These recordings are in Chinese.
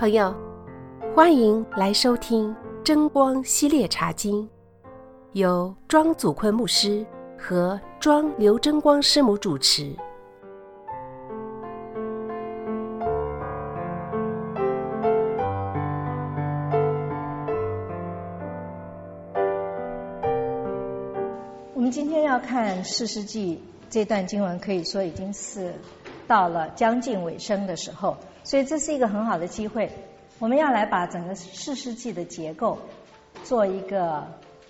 朋友，欢迎来收听真光系列茶经，由庄祖坤牧师和庄刘真光师母主持。 我们今天要看士师记这段经文，可以说已经是到了将近尾声的时候，所以这是一个很好的机会，我们要来把整个士师记的结构做一个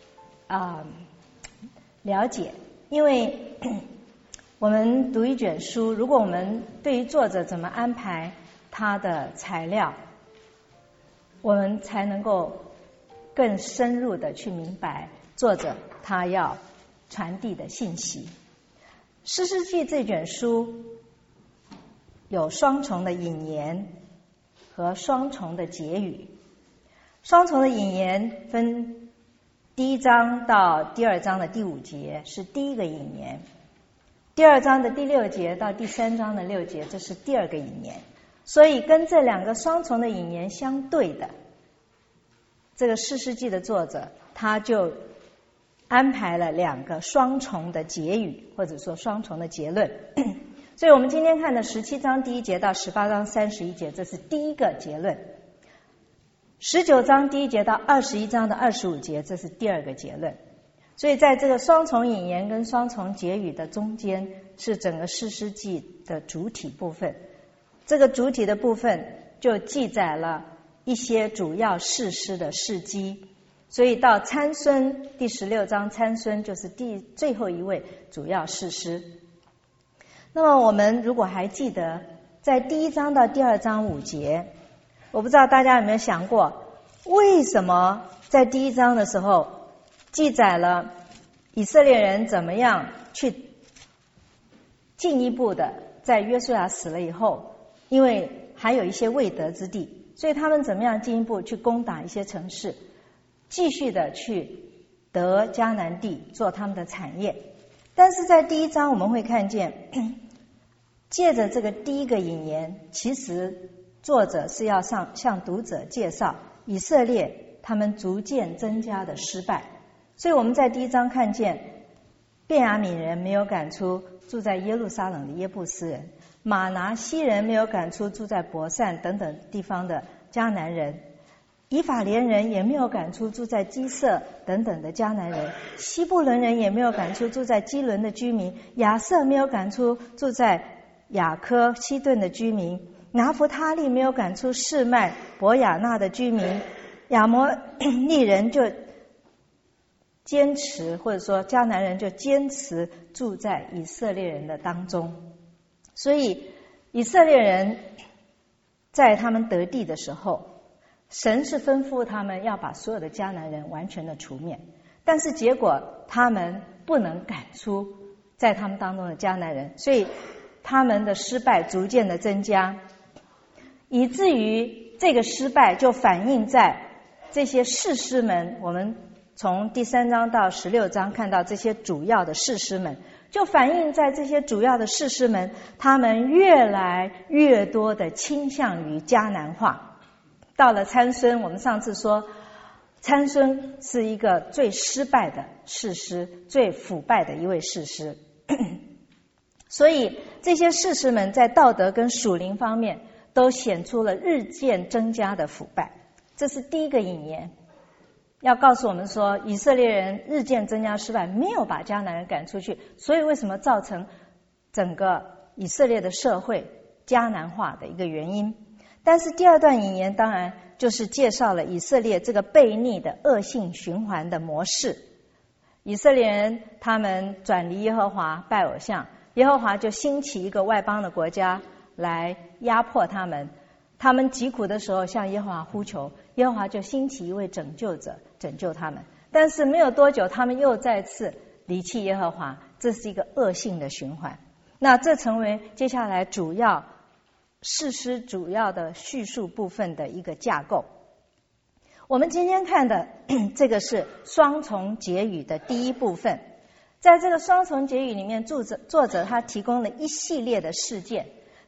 了解。因为我们读一卷书，如果我们对于作者怎么安排他的材料，我们才能够更深入的去明白作者他要传递的信息。士师记这卷书有双重的引言和双重的结语。双重的引言分第一章到第二章的第5节是第一个引言，第二章的第6节到第3章的6节这是第二个引言。所以跟这两个双重的引言相对的，这个士师记的作者他就安排了2个双重的结语，或者说双重的结论。所以我们今天看的17章第1节到18章31节，这是第一个结论。19章第1节到21章的25节，这是第二个结论。所以在这个双重引言跟双重结语的中间，是整个士师记的主体部分。这个主体的部分就记载了一些主要士师的事迹。所以到参孙第16章，参孙就是最后一位主要士师。那么我们如果还记得，在第1章到第2章5节，我不知道大家有没有想过，为什么在第1章的时候记载了以色列人怎么样去进一步的在约书亚死了以后，因为还有一些未得之地，所以他们怎么样进一步去攻打一些城市，继续的去得迦南地做他们的产业。但是在第1章我们会看见，借着这个第一个引言，其实作者是要向读者介绍以色列他们逐渐增加的失败。所以我们在第1章看见便雅悯人没有赶出住在耶路撒冷的耶布斯人，马拿西人没有赶出住在伯善等等地方的迦南人，以法莲人也没有赶出住在基色等等的迦南人，西布伦人也没有赶出住在基伦的居民，亚瑟没有赶出住在雅科西顿的居民，拿弗他利没有赶出示麦伯亚纳的居民，亚摩利人就坚持，或者说迦南人就坚持住在以色列人的当中。所以以色列人在他们得地的时候，神是吩咐他们要把所有的迦南人完全的除灭，但是结果他们不能赶出在他们当中的迦南人，所以他们的失败逐渐的增加，以至于这个失败就反映在这些士师们。我们从第3章到16章看到这些主要的士师们，就反映在这些主要的士师们，他们越来越多的倾向于迦南化。到了参孙，我们上次说参孙是一个最失败的士师，最腐败的一位士师。所以这些士师们在道德跟属灵方面都显出了日渐增加的腐败。这是第一个引言，要告诉我们说以色列人日渐增加失败，没有把迦南人赶出去，所以为什么造成整个以色列的社会迦南化的一个原因。但是第2段引言当然就是介绍了以色列这个悖逆的恶性循环的模式。以色列人他们转离耶和华，拜偶像，耶和华就兴起一个外邦的国家来压迫他们，他们疾苦的时候向耶和华呼求，耶和华就兴起一位拯救者拯救他们。但是没有多久，他们又再次离弃耶和华，这是一个恶性的循环。那这成为接下来士师主要的叙述部分的一个架构。我们今天看的这个是双重结语的第一部分。在这个双重结语里面，作者他提供了一系列的事件，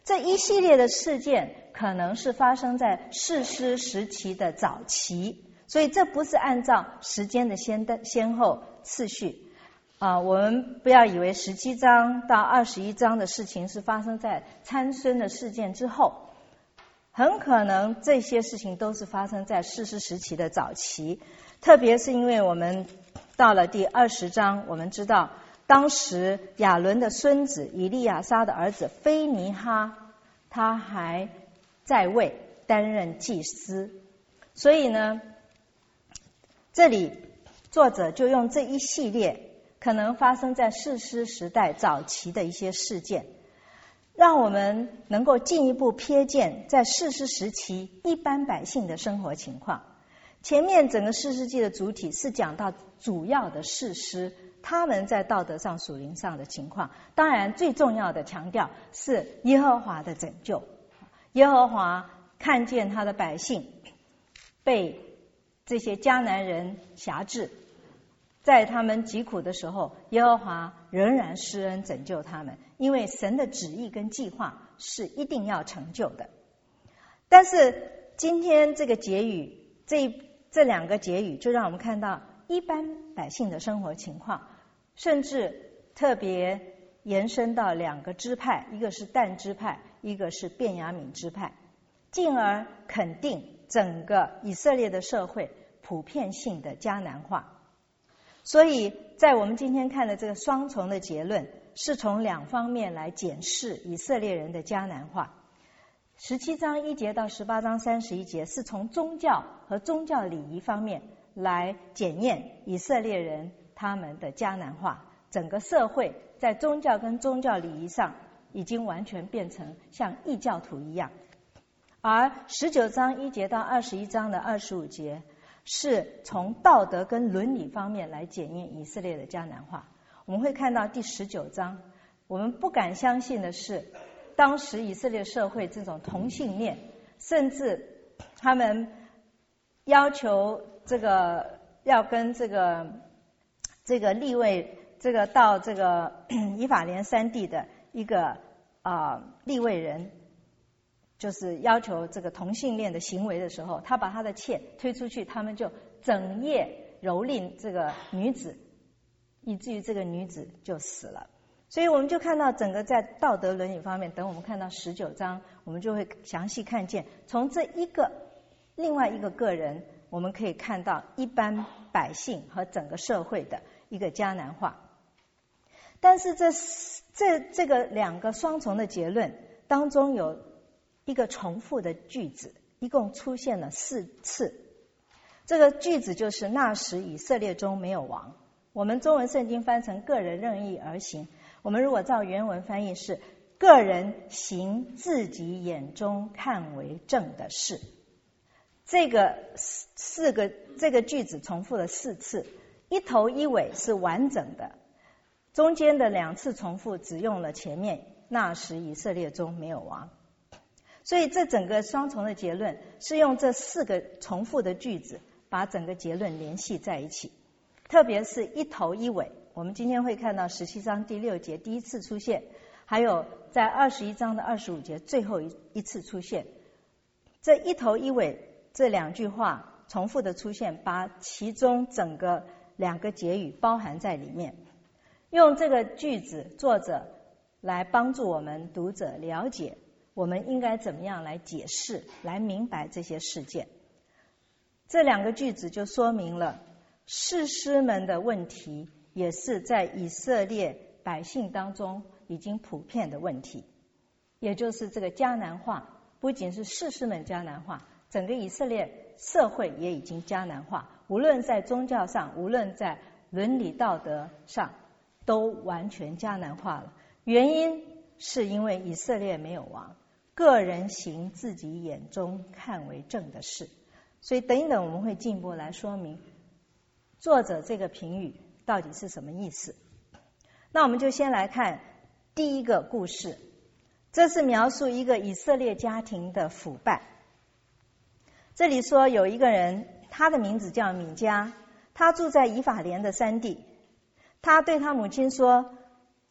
这一系列的事件可能是发生在士师时期的早期，所以这不是按照时间的先后次序。我们不要以为17章到21章的事情是发生在参孙的事件之后，很可能这些事情都是发生在士师时期的早期。特别是因为我们到了第20章，我们知道当时亚伦的孙子以利亚撒的儿子非尼哈，他还在位担任祭司，所以呢，这里作者就用这一系列可能发生在士师时代早期的一些事件，让我们能够进一步瞥见在士师时期一般百姓的生活情况。前面整个士师记的主体是讲到主要的士师他们在道德上属灵上的情况，当然最重要的强调是耶和华的拯救。耶和华看见他的百姓被这些迦南人辖制，在他们疾苦的时候，耶和华仍然施恩拯救他们，因为神的旨意跟计划是一定要成就的。但是今天这个结语，这两个结语就让我们看到一般百姓的生活情况，甚至特别延伸到2个支派，一个是但支派，一个是便雅悯支派，进而肯定整个以色列的社会普遍性的迦南化。所以在我们今天看的这个双重的结论，是从2方面来检视以色列人的迦南化。17章1节到18章31节是从宗教和宗教礼仪方面来检验以色列人他们的迦南化，整个社会在宗教跟宗教礼仪上已经完全变成像异教徒一样。而19章1节到21章的25节是从道德跟伦理方面来检验以色列的迦南化。我们会看到第19章，我们不敢相信的是，当时以色列社会这种同性恋，甚至他们要求这个要跟这个利未到这个以法莲山地的一个利未人，就是要求这个同性恋的行为的时候，他把他的妾推出去，他们就整夜蹂躏这个女子，以至于这个女子就死了。所以我们就看到整个在道德伦理方面，等我们看到19章，我们就会详细看见从这另外一个个人，我们可以看到一般百姓和整个社会的一个迦南化。但是这个2个双重的结论当中有一个重复的句子，一共出现了4次。这个句子就是那时以色列中没有王。我们中文圣经翻成个人任意而行，我们如果照原文翻译是个人行自己眼中看为正的事。这个句子重复了4次，一头一尾是完整的，中间的2次重复只用了前面那时以色列中没有王。所以这整个双重的结论是用这4个重复的句子把整个结论联系在一起，特别是一头一尾。我们今天会看到17章第6节第一次出现，还有在21章的25节最后一次出现。这一头一尾这2句话重复的出现，把其中整个2个结语包含在里面。用这个句子，作者来帮助我们读者了解我们应该怎么样来解释，来明白这些事件。这2个句子就说明了士师们的问题，也是在以色列百姓当中已经普遍的问题，也就是这个迦南化，不仅是士师们迦南化，整个以色列社会也已经迦南化，无论在宗教上，无论在伦理道德上，都完全迦南化了。原因是因为以色列没有王，个人行自己眼中看为正的事。所以等一等我们会进一步来说明作者这个评语到底是什么意思。那我们就先来看第一个故事，这是描述一个以色列家庭的腐败。这里说有一个人，他的名字叫米迦，他住在以法莲的山地。他对他母亲说，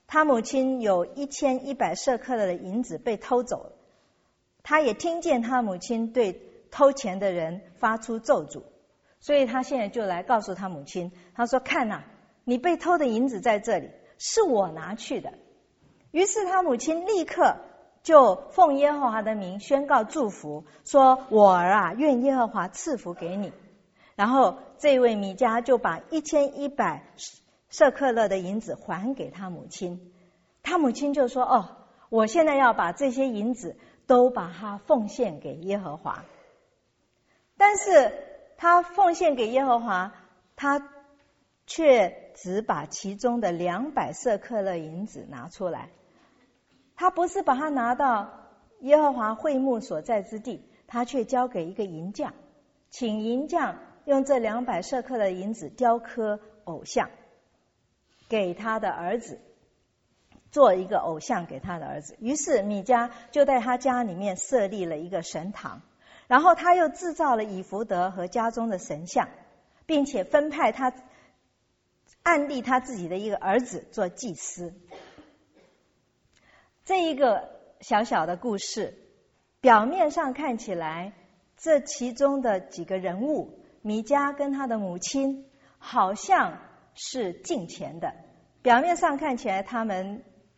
他母亲有1100舍客勒的银子被偷走了，他也听见他母亲对偷钱的人发出咒诅，所以他现在就来告诉他母亲，他说看啊，你被偷的银子在这里，是我拿去的。于是他母亲立刻就奉耶和华的名宣告祝福，说我儿啊，愿耶和华赐福给你。然后这位米迦就把1100舍客勒的银子还给他母亲，他母亲就说哦，我现在要把这些银子都把它奉献给耶和华。但是他奉献给耶和华，他却只把其中的200舍客勒银子拿出来，他不是把它拿到耶和华会幕所在之地，他却交给一个银匠，请银匠用这200舍客勒的银子雕刻偶像给他的儿子，做一个偶像给他的儿子。于是米迦就在他家里面设立了一个神堂，然后他又制造了以弗得和家中的神像，并且分派他按立他自己的一个儿子做祭司。这一个小小的故事，表面上看起来这其中的几个人物，米迦跟他的母亲好像是敬虔的，表面上看起来他们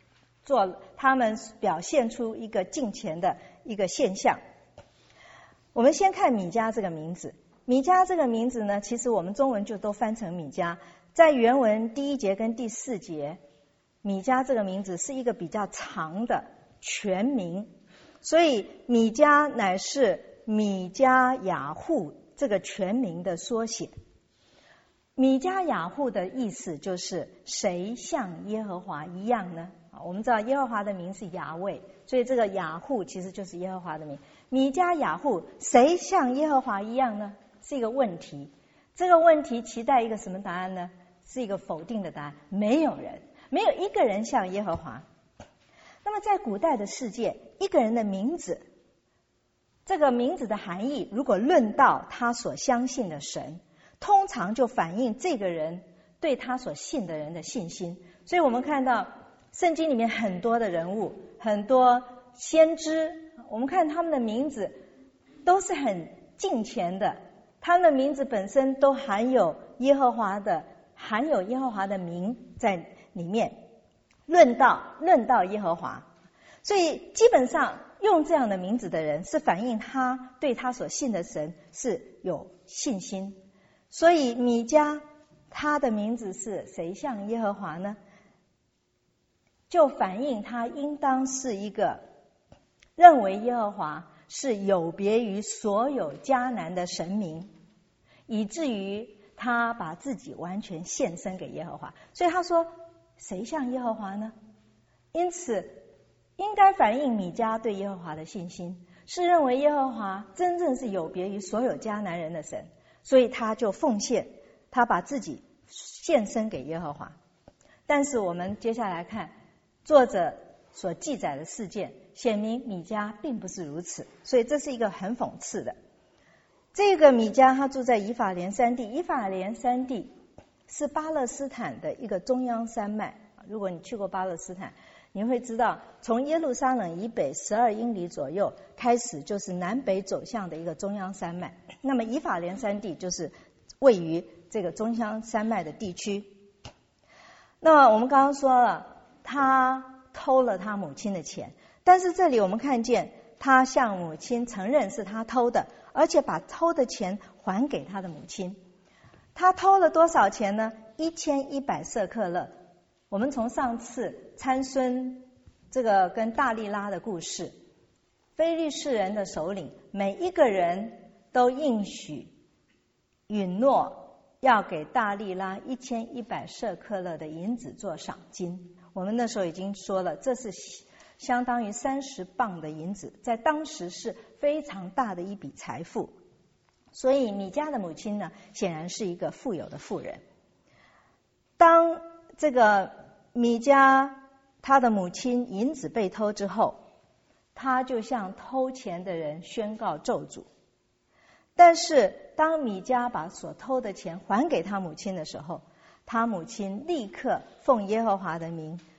表现出一个敬虔的一个现象。我们先看米迦这个名字，米迦这个名字呢，其实我们中文就都翻成米迦，在原文第1节跟第4节，米迦这个名字是一个比较长的全名，所以米迦乃是米迦雅户这个全名的缩写。米迦雅户的意思就是谁像耶和华一样呢？我们知道耶和华的名是雅卫，所以这个雅户其实就是耶和华的名。米迦雅户，谁像耶和华一样呢？是一个问题。这个问题期待一个什么答案呢？是一个否定的答案，没有人，没有一个人像耶和华。那么在古代的世界，一个人的名字，这个名字的含义，如果论到他所相信的神，通常就反映这个人对他所信的人的信心。所以我们看到圣经里面很多的人物，很多先知，我们看他们的名字都是很敬虔的，他们的名字本身都含有耶和华的名在里面，论到耶和华。所以基本上用这样的名字的人，是反映他对他所信的神是有信心。所以米迦他的名字是谁像耶和华呢？就反映他应当是一个认为耶和华是有别于所有迦南的神明，以至于他把自己完全献身给耶和华。所以他说谁像耶和华呢？因此应该反映米迦对耶和华的信心，是认为耶和华真正是有别于所有迦南人的神，所以他就奉献，他把自己献身给耶和华。但是我们接下来看作者所记载的事件，显明米迦并不是如此，所以这是一个很讽刺的。这个米迦他住在以法莲山地，以法莲山地是巴勒斯坦的一个中央山脉。如果你去过巴勒斯坦，你会知道从耶路撒冷以北12英里左右开始，就是南北走向的一个中央山脉。那么以法莲山地就是位于这个中央山脉的地区。那么我们刚刚说了，他偷了他母亲的钱，但是这里我们看见他向母亲承认是他偷的，而且把偷的钱还给他的母亲。他偷了多少钱呢？1100舍客勒。我们从上次参孙这个跟大利拉的故事，非利士人的首领每一个人都应许允诺要给大利拉1100舍客勒的银子做赏金。我们那时候已经说了，这是相当于30磅的银子，在当时是非常大的一笔财富。所以米迦的母亲呢，显然是一个富有的妇人。当这个米迦他的母亲银子被偷之后，他就向偷钱的人宣告咒诅。但是当米迦把所偷的钱还给他母亲的时候，他母亲立刻奉耶和华的名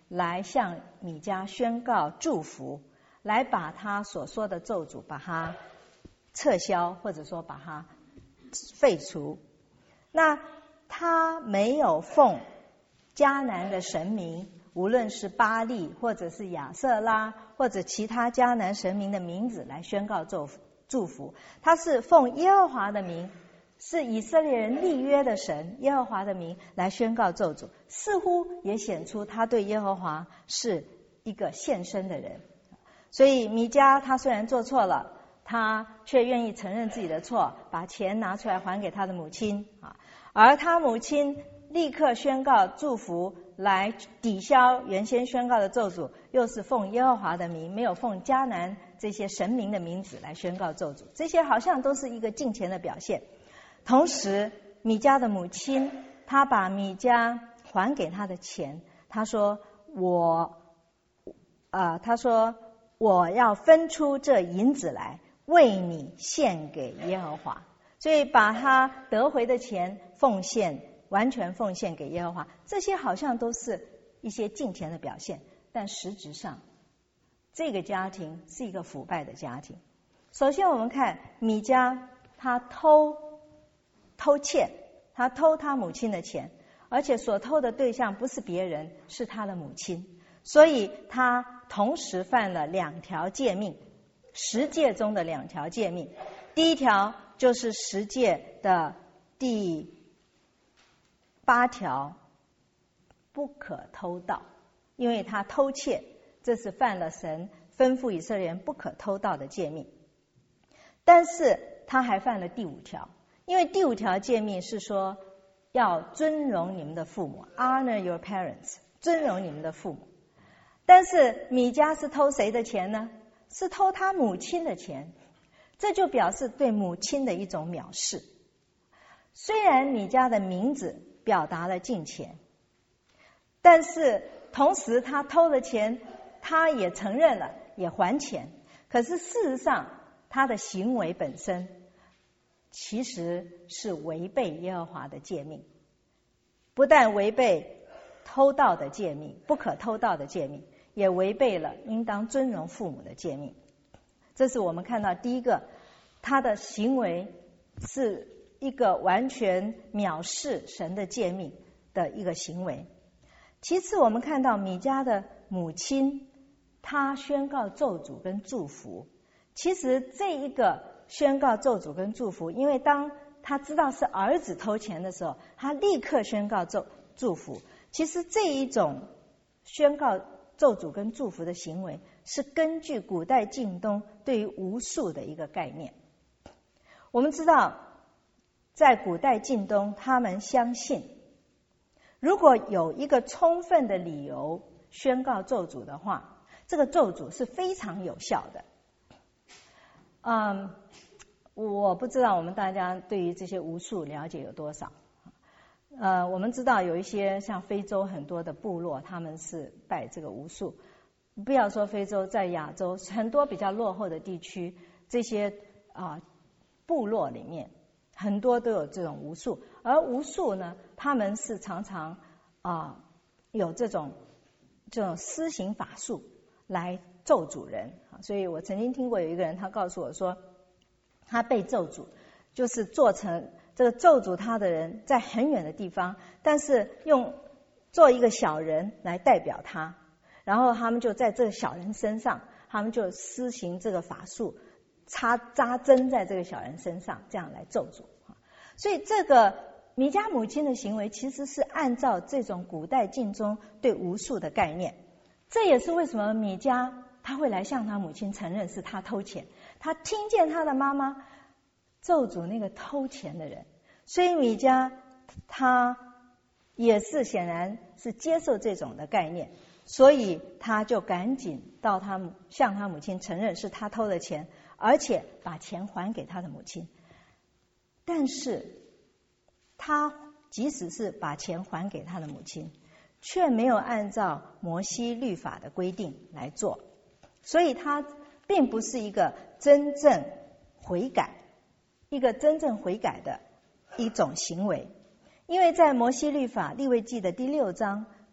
来向米迦宣告祝福，来把他所说的咒诅把它撤销，或者说把它废除。那他没有奉迦南的神明，无论是巴力或者是亚瑟拉或者其他迦南神明的名字来宣告祝福，他是奉耶和华的名，是以色列人立约的神耶和华的名来宣告咒诅，似乎也显出他对耶和华是一个献身的人。所以米迦他虽然做错了，他却愿意承认自己的错，把钱拿出来还给他的母亲而他母亲立刻宣告祝福，来抵消原先宣告的咒诅，又是奉耶和华的名，没有奉迦南这些神明的名字来宣告咒诅，这些好像都是一个敬虔的表现。同时米迦的母亲，她把米迦还给他的钱，她说我要分出这银子来为你献给耶和华，所以把他得回的钱完全奉献给耶和华。这些好像都是一些敬虔的表现，但实质上这个家庭是一个腐败的家庭。首先我们看米迦，他偷窃，他偷他母亲的钱，而且所偷的对象不是别人，是他的母亲，所以他同时犯了2条诫命，10诫中的2条诫命。第一条就是10诫的第8条，不可偷盗，因为他偷窃，这是犯了神吩咐以色列人不可偷盗的诫命。但是他还犯了第5条，因为第5条诫命是说要尊荣你们的父母 ，honor your parents， 尊荣你们的父母。但是米迦是偷谁的钱呢？是偷他母亲的钱，这就表示对母亲的一种藐视。虽然米迦的名字表达了敬虔，但是同时他偷了钱，他也承认了，也还钱，可是事实上他的行为本身其实是违背耶和华的诫命，不但违背偷盗的诫命，不可偷盗的诫命，也违背了应当尊荣父母的诫命。这是我们看到第一个，他的行为是一个完全藐视神的诫命的一个行为。其次我们看到米迦的母亲，她宣告咒诅跟祝福。其实这一个宣告咒诅跟祝福，因为当他知道是儿子偷钱的时候，他立刻宣告祝福。其实这一种宣告咒诅跟祝福的行为，是根据古代近东对于巫术的一个概念。我们知道在古代近东，他们相信如果有一个充分的理由宣告咒诅的话，这个咒诅是非常有效的。我不知道我们大家对于这些巫术了解有多少。我们知道有一些像非洲很多的部落，他们是拜这个巫术。不要说非洲，在亚洲很多比较落后的地区，这些部落里面很多都有这种巫术。而巫术呢，他们是常常有这种施行法术来咒诅人。所以我曾经听过有一个人，他告诉我说，他被咒诅，就是做成这个咒诅他的人在很远的地方，但是做一个小人来代表他，然后他们就在这个小人身上，他们就施行这个法术，扎针在这个小人身上，这样来咒诅。所以这个米迦母亲的行为其实是按照这种古代近中对巫术的概念。这也是为什么米迦他会来向他母亲承认是他偷钱，他听见他的妈妈咒诅那个偷钱的人，所以米迦他也是显然是接受这种的概念，所以他就赶紧向他母亲承认是他偷的钱，而且把钱还给他的母亲。但是他即使是把钱还给他的母亲，却没有按照摩西律法的规定来做，所以他并不是一个真正悔改的一种行为。因为在摩西律法利未记的第6章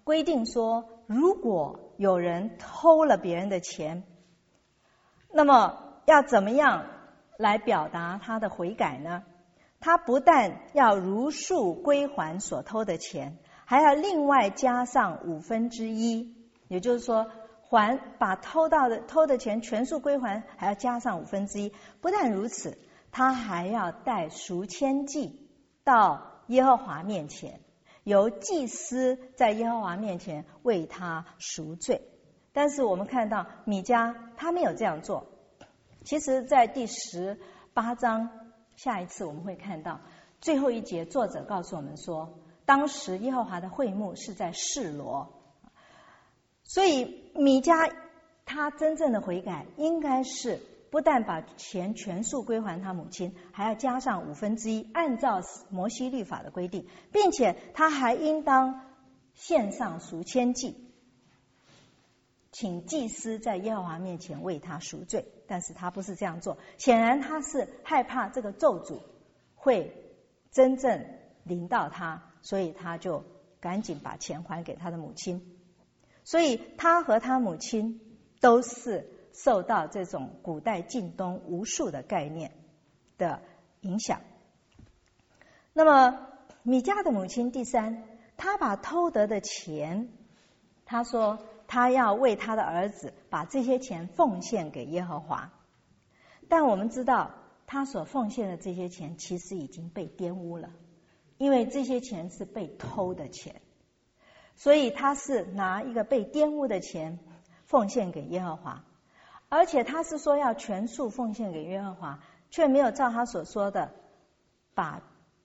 规定说，如果有人偷了别人的钱，那么要怎么样来表达他的悔改呢？他不但要如数归还所偷的钱，还要另外加上1/5，也就是说把偷的钱全数归还，还要加上1/5。不但如此，他还要带赎愆祭到耶和华面前，由祭司在耶和华面前为他赎罪。但是我们看到米迦他没有这样做。其实在第18章，下一次我们会看到最后一节，作者告诉我们说，当时耶和华的会幕是在示罗。所以米迦他真正的悔改应该是不但把钱全数归还他母亲，还要加上1/5，按照摩西律法的规定，并且他还应当献上赎愆祭，请祭司在耶和华面前为他赎罪。但是他不是这样做，显然他是害怕这个咒诅会真正临到他，所以他就赶紧把钱还给他的母亲。所以他和他母亲都是受到这种古代近东无数的概念的影响。那么米迦的母亲第3，他把偷得的钱，他说他要为他的儿子把这些钱奉献给耶和华。但我们知道他所奉献的这些钱其实已经被玷污了，因为这些钱是被偷的钱，所以他是拿一个被玷污的钱奉献给耶和华。而且他是说要全数奉献给耶和华，却没有照他所说的把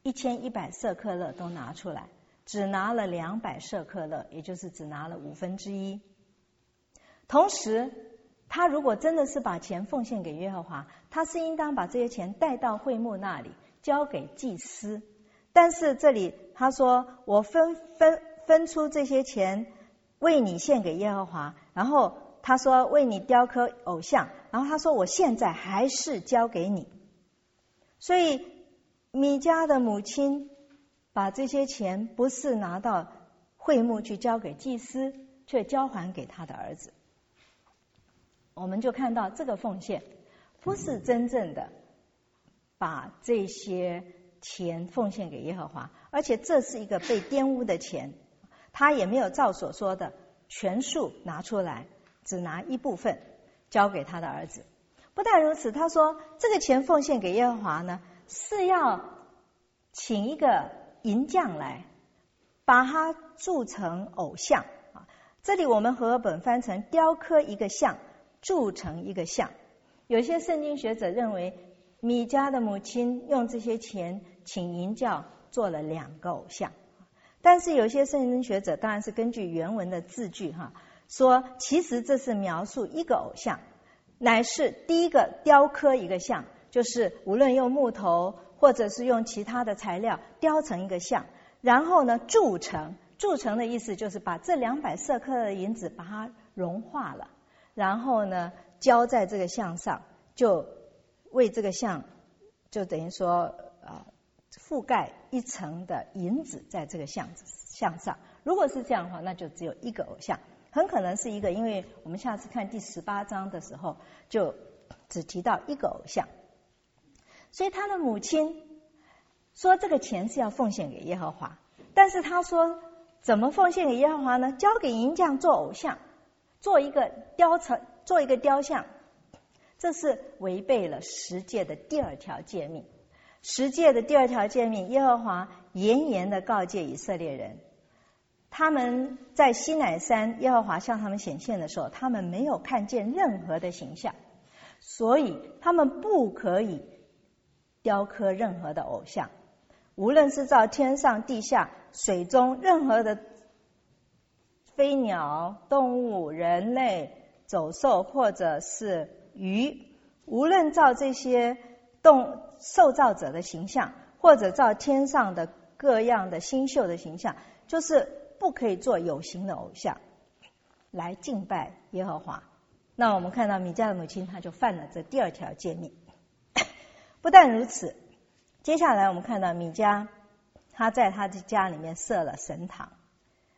1100舍客勒都拿出来，只拿了200舍客勒，也就是只拿了1/5。同时他如果真的是把钱奉献给耶和华，他是应当把这些钱带到会幕那里交给祭司。但是这里他说我分出这些钱为你献给耶和华，然后他说为你雕刻偶像，然后他说我现在还是交给你。所以米迦的母亲把这些钱不是拿到会幕去交给祭司，却交还给他的儿子。我们就看到这个奉献不是真正的把这些钱奉献给耶和华，而且这是一个被玷污的钱，他也没有照所说的全数拿出来，只拿一部分交给他的儿子。不但如此，他说这个钱奉献给耶和华呢，是要请一个银匠来把它铸成偶像。这里我们和合本翻成雕刻一个像，铸成一个像。有些圣经学者认为米迦的母亲用这些钱请银匠做了2个偶像，但是有些圣经学者当然是根据原文的字句说其实这是描述一个偶像，乃是第一个雕刻一个像，就是无论用木头或者是用其他的材料雕成一个像，然后呢铸成的意思就是把这200舍客勒的银子把它融化了，然后呢浇在这个像上，就为这个像就等于说覆盖一层的银子在这个像上。如果是这样的话，那就只有一个偶像，很可能是一个，因为我们下次看第18章的时候就只提到一个偶像。所以他的母亲说这个钱是要奉献给耶和华，但是他说怎么奉献给耶和华呢？交给银匠做偶像，做一个雕像，这是违背了十诫的第2条诫命。十诫的第2条诫命，耶和华严严的告诫以色列人，他们在西乃山耶和华向他们显现的时候，他们没有看见任何的形象，所以他们不可以雕刻任何的偶像，无论是照天上地下水中任何的飞鸟动物人类走兽或者是鱼，无论照这些受造者的形象，或者照天上的各样的星宿的形象，就是不可以做有形的偶像来敬拜耶和华。那我们看到米迦的母亲，她就犯了这第2条诫命。不但如此，接下来我们看到米迦他在他的家里面设了神堂。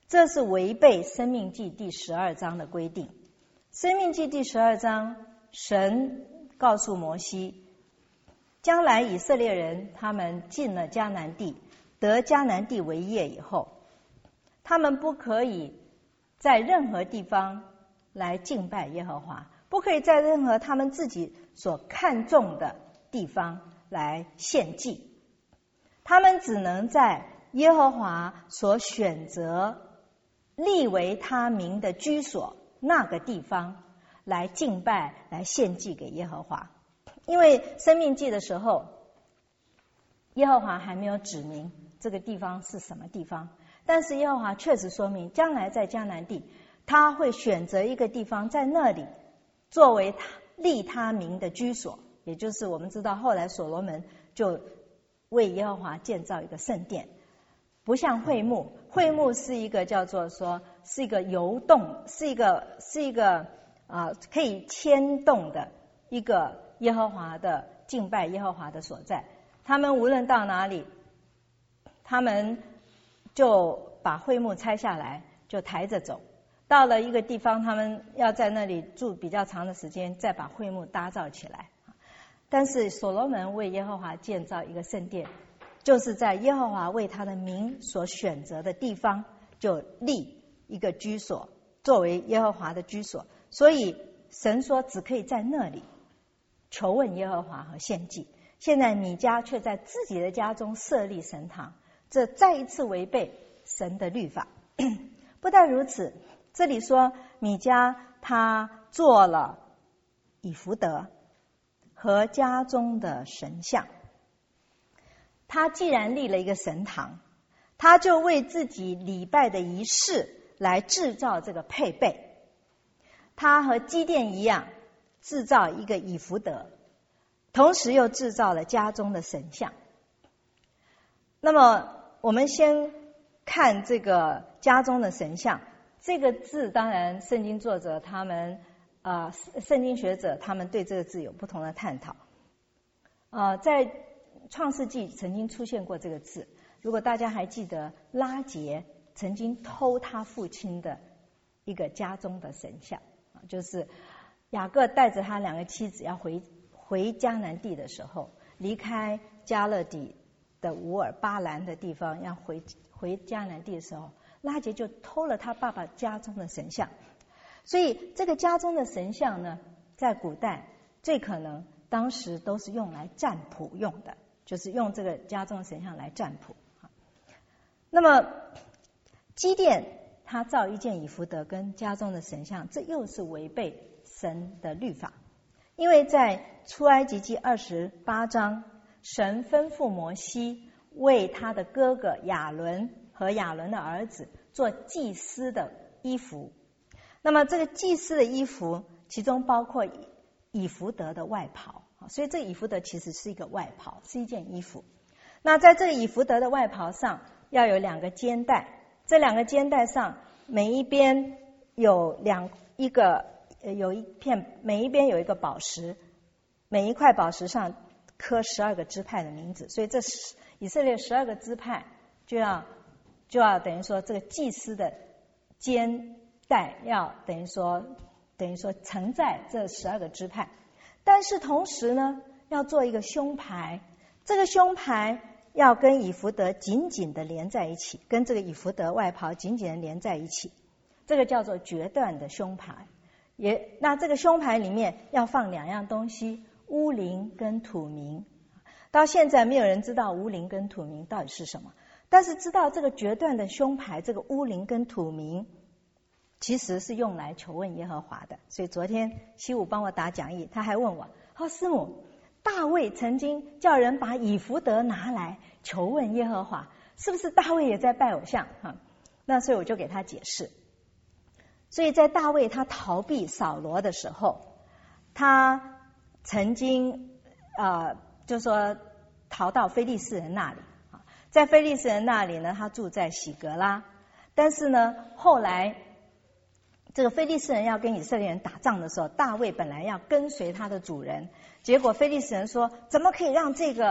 这是违背申命记第12章的规定。申命记第12章，神告诉摩西，将来以色列人他们进了迦南地，得迦南地为业以后，他们不可以在任何地方来敬拜耶和华，不可以在任何他们自己所看重的地方来献祭，他们只能在耶和华所选择立为他名的居所那个地方来敬拜，来献祭给耶和华。因为申命记的时候，耶和华还没有指明这个地方是什么地方，但是耶和华确实说明将来在迦南地他会选择一个地方，在那里作为立他名的居所，也就是我们知道后来所罗门就为耶和华建造一个圣殿，不像会幕，会幕是一个叫做说是一个游动，是一个可以牵动的一个耶和华的敬拜耶和华的所在。他们无论到哪里，他们就把会幕拆下来，就抬着走。到了一个地方，他们要在那里住比较长的时间，再把会幕搭造起来。但是所罗门为耶和华建造一个圣殿，就是在耶和华为他的名所选择的地方，就立一个居所，作为耶和华的居所。所以神说只可以在那里求问耶和华和献祭。现在米迦却在自己的家中设立神堂，这再一次违背神的律法。不但如此，这里说米迦他做了以弗得和家中的神像。他既然立了一个神堂，他就为自己礼拜的仪式来制造这个配备。他和基甸一样制造一个以弗得，同时又制造了家中的神像。那么我们先看这个家中的神像，这个字当然圣经作者他们圣经学者他们对这个字有不同的探讨。在创世纪曾经出现过这个字，如果大家还记得，拉结曾经偷他父亲的一个家中的神像，就是雅各带着他2个妻子要回迦南地的时候，离开加勒底的乌尔巴兰的地方，要回迦南地的时候，拉结就偷了他爸爸家中的神像。所以这个家中的神像呢，在古代最可能当时都是用来占卜用的，就是用这个家中的神像来占卜。那么基甸他造一件以弗得跟家中的神像，这又是违背神的律法。因为在出埃及记28章，神吩咐摩西为他的哥哥亚伦和亚伦的儿子做祭司的衣服。那么这个祭司的衣服其中包括以弗得的外袍，所以这以弗得其实是一个外袍，是一件衣服。那在这以弗得的外袍上要有2个肩带，这2个肩带上每一边有每一边有一个宝石，每一块宝石上刻12个支派的名字，所以这以色列12个支派就要等于说这个祭司的肩带要等于说承载这12个支派。但是同时呢，要做一个胸牌，这个胸牌要跟以弗得紧紧的连在一起，跟这个以弗得外袍紧紧的连在一起，这个叫做决断的胸牌。那这个胸牌里面要放2样东西，乌灵跟土明。到现在没有人知道乌灵跟土明到底是什么，但是知道这个决断的胸牌，这个乌灵跟土明其实是用来求问耶和华的。所以昨天西武帮我打讲义，他还问我，师母，大卫曾经叫人把以弗得拿来求问耶和华，是不是大卫也在拜偶像？那所以我就给他解释。所以在大卫他逃避扫罗的时候，他曾经就说逃到非利士人那里，在非利士人那里呢，他住在喜格拉。但是呢，后来这个非利士人要跟以色列人打仗的时候，大卫本来要跟随他的主人，结果非利士人说，怎么可以让这个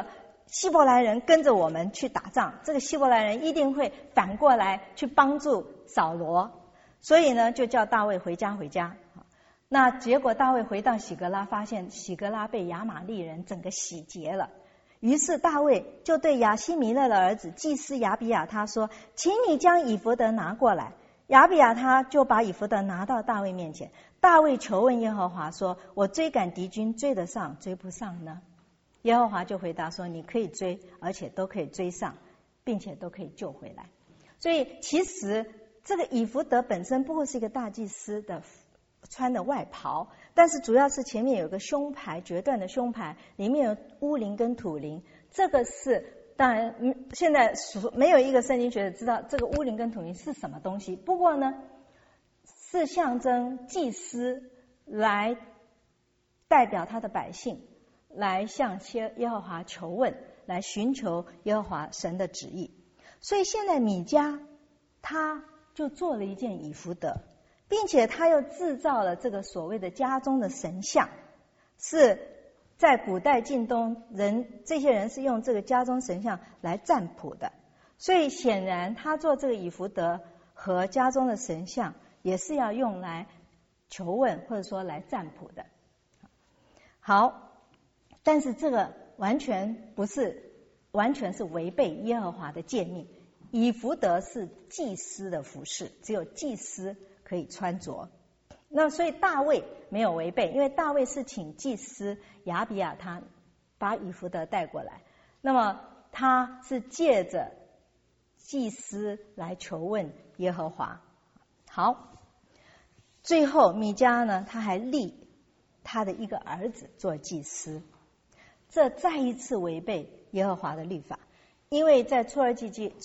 希伯来人跟着我们去打仗，这个希伯来人一定会反过来去帮助扫罗，所以呢就叫大卫回家。那结果大卫回到喜格拉，发现喜格拉被亚玛力人整个洗劫了，于是大卫就对亚希米勒的儿子祭司亚比亚他说，请你将以弗得拿过来。亚比亚他就把以弗得拿到大卫面前，大卫求问耶和华说，我追赶敌军追得上追不上呢？耶和华就回答说，你可以追，而且都可以追上，并且都可以救回来。所以其实这个以弗得本身不过是一个大祭司的穿的外袍，但是主要是前面有个胸牌，决断的胸牌，里面有乌灵跟土灵，这个是当然现在没有一个圣经学者知道这个乌灵跟土灵是什么东西，不过呢是象征祭司来代表他的百姓来向耶和华求问，来寻求耶和华神的旨意。所以现在米迦他就做了一件以弗得，并且他又制造了这个所谓的家中的神像，是在古代近东人，这些人是用这个家中神像来占卜的，所以显然他做这个以弗得和家中的神像也是要用来求问或者说来占卜的。好，但是这个完全是违背耶和华的诫命。以弗得是祭司的服饰，只有祭司可以穿着。那所以大卫没有违背，因为大卫是请祭司亚比亚他把以弗得带过来，那么他是借着祭司来求问耶和华。好，最后米迦呢，他还立他的一个儿子做祭司，这再一次违背耶和华的律法。因为在出埃及记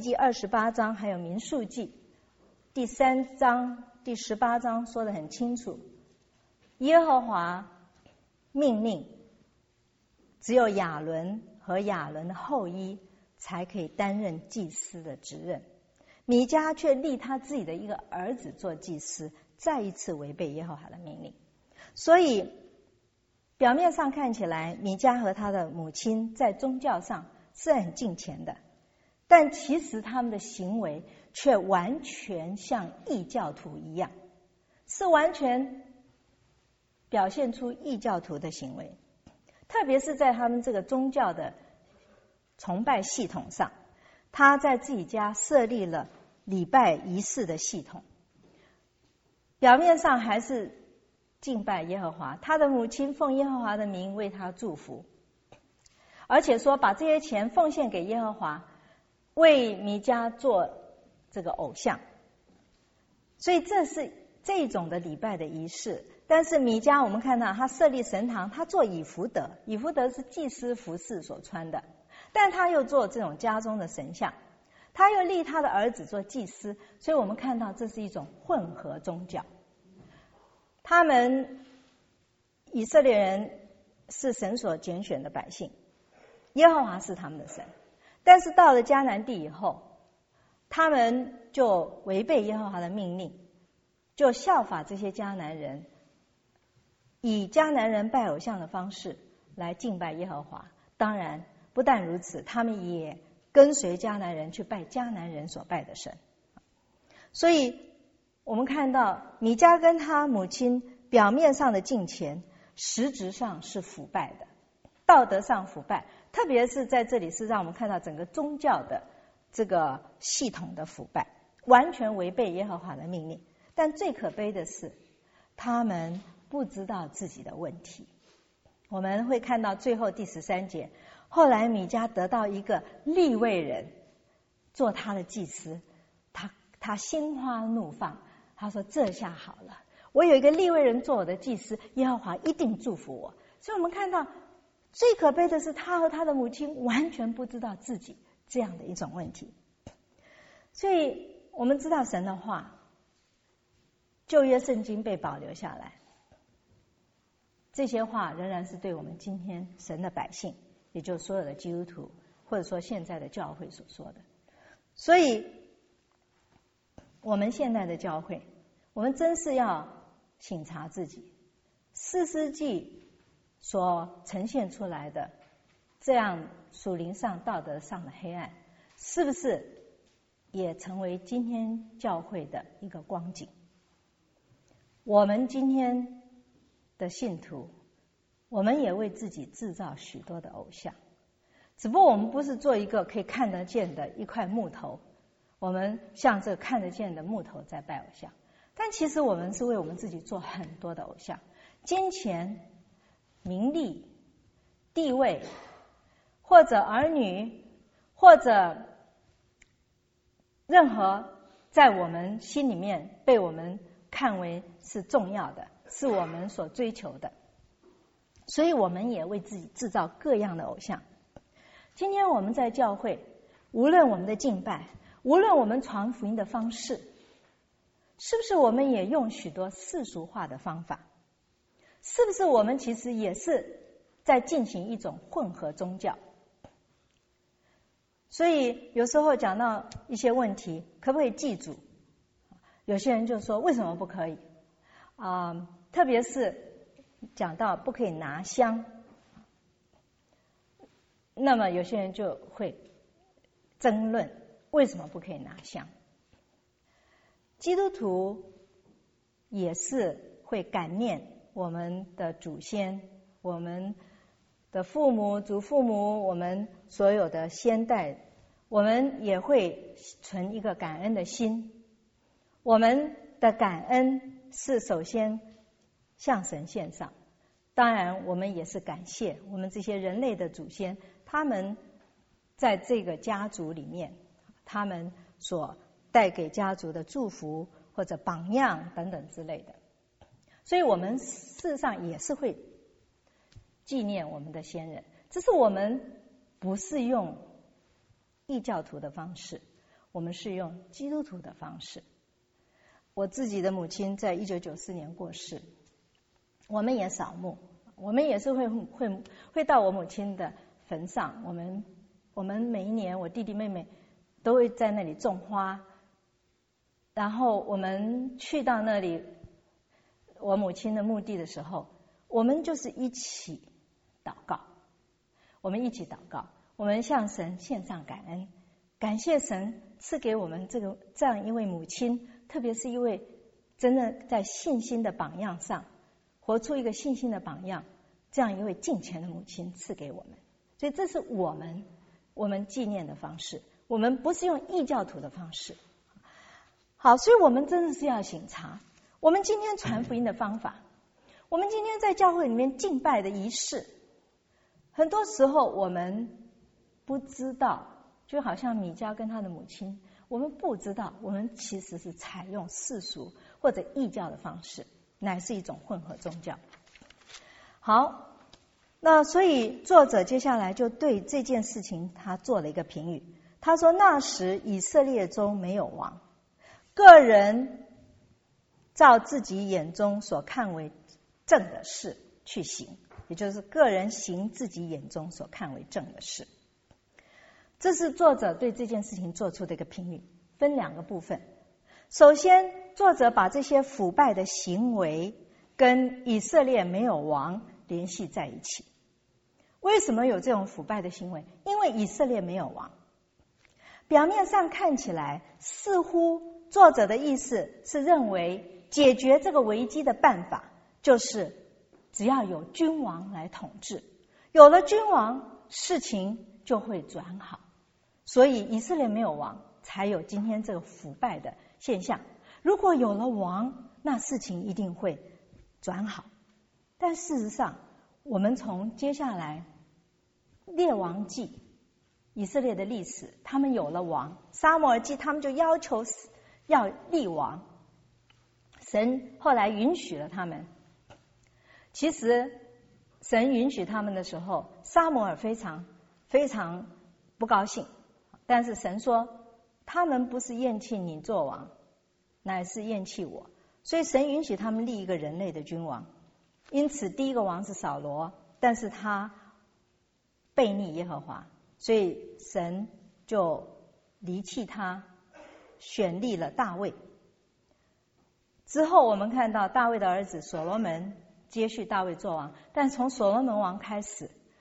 28章还有民数记第3章第18章说得很清楚，耶和华命令只有亚伦和亚伦的后裔才可以担任祭司的职任，米迦却立他自己的一个儿子做祭司，再一次违背耶和华的命令。所以表面上看起来米迦和他的母亲在宗教上是很敬虔的，但其实他们的行为却完全像异教徒一样，是完全表现出异教徒的行为，特别是在他们这个宗教的崇拜系统上，他在自己家设立了礼拜仪式的系统，表面上还是敬拜耶和华，他的母亲奉耶和华的名为他祝福，而且说把这些钱奉献给耶和华，为弥迦做这个偶像。所以这是这种的礼拜的仪式。但是弥迦我们看到他设立神堂，他做以弗得，以弗得是祭司服饰所穿的，但他又做这种家中的神像，他又立他的儿子做祭司，所以我们看到这是一种混合宗教。他们以色列人是神所拣选的百姓，耶和华是他们的神，但是到了迦南地以后，他们就违背耶和华的命令，就效法这些迦南人，以迦南人拜偶像的方式来敬拜耶和华。当然不但如此，他们也跟随迦南人去拜迦南人所拜的神。所以我们看到米迦跟他母亲表面上的敬虔，实质上是腐败的，道德上腐败，特别是在这里是让我们看到整个宗教的这个系统的腐败，完全违背耶和华的命令。但最可悲的是他们不知道自己的问题。我们会看到最后第13节，后来米迦得到一个利未人做他的祭司，他心花怒放，他说这下好了，我有一个利未人做我的祭司，耶和华一定祝福我。所以我们看到最可悲的是他和他的母亲完全不知道自己这样的一种问题。所以我们知道神的话，旧约圣经被保留下来，这些话仍然是对我们今天神的百姓，也就是所有的基督徒或者说现在的教会所说的。所以我们现在的教会，我们真是要省察自己，士师记所呈现出来的这样属灵上、道德上的黑暗，是不是也成为今天教会的一个光景？我们今天的信徒，我们也为自己制造许多的偶像，只不过我们不是做一个可以看得见的一块木头，我们像这看得见的木头在拜偶像，但其实我们是为我们自己做很多的偶像，金钱、名利、地位，或者儿女，或者任何在我们心里面被我们看为是重要的，是我们所追求的，所以我们也为自己制造各样的偶像。今天我们在教会，无论我们的敬拜，无论我们传福音的方式，是不是我们也用许多世俗化的方法？是不是我们其实也是在进行一种混合宗教？所以有时候讲到一些问题，可不可以祭祖？有些人就说为什么不可以？特别是讲到不可以拿香，那么有些人就会争论为什么不可以拿香。基督徒也是会感念我们的祖先，我们的父母、祖父母，我们所有的先代，我们也会存一个感恩的心。我们的感恩是首先向神献上，当然我们也是感谢我们这些人类的祖先，他们在这个家族里面，他们所带给家族的祝福或者榜样等等之类的。所以我们事实上也是会纪念我们的先人，只是我们不是用异教徒的方式，我们是用基督徒的方式。我自己的母亲在1994年过世，我们也扫墓，我们也是会到我母亲的坟上，我们每一年我弟弟妹妹都会在那里种花，然后我们去到那里我母亲的墓地的时候，我们就是一起祷告，我们一起祷告，我们向神献上感恩，感谢神赐给我们这样一位母亲，特别是一位真的在信心的榜样上活出一个信心的榜样，这样一位敬虔的母亲赐给我们。所以这是我们纪念的方式，我们不是用异教徒的方式。好，所以我们真的是要省察我们今天传福音的方法，我们今天在教会里面敬拜的仪式，很多时候我们不知道，就好像米迦跟他的母亲，我们不知道我们其实是采用世俗或者异教的方式，乃是一种混合宗教。好，那所以作者接下来就对这件事情他做了一个评语，他说那时以色列中没有王，个人照自己眼中所看为正的事去行，也就是个人行自己眼中所看为正的事。这是作者对这件事情做出的一个评语，分两个部分。首先，作者把这些腐败的行为跟以色列没有王联系在一起。为什么有这种腐败的行为？因为以色列没有王。表面上看起来，似乎作者的意思是认为解决这个危机的办法就是只要有君王来统治，有了君王，事情就会转好。所以以色列没有王，才有今天这个腐败的现象。如果有了王，那事情一定会转好。但事实上，我们从接下来列王记以色列的历史，他们有了王，撒母耳记他们就要求要立王，神后来允许了他们。其实神允许他们的时候，撒母耳非常非常不高兴，但是神说他们不是厌弃你做王，乃是厌弃我，所以神允许他们立一个人类的君王。因此第一个王是扫罗，但是他悖逆耶和华，所以神就离弃他，选立了大卫。之后我们看到大卫的儿子所罗门接续大卫做王，但从所罗门王开始，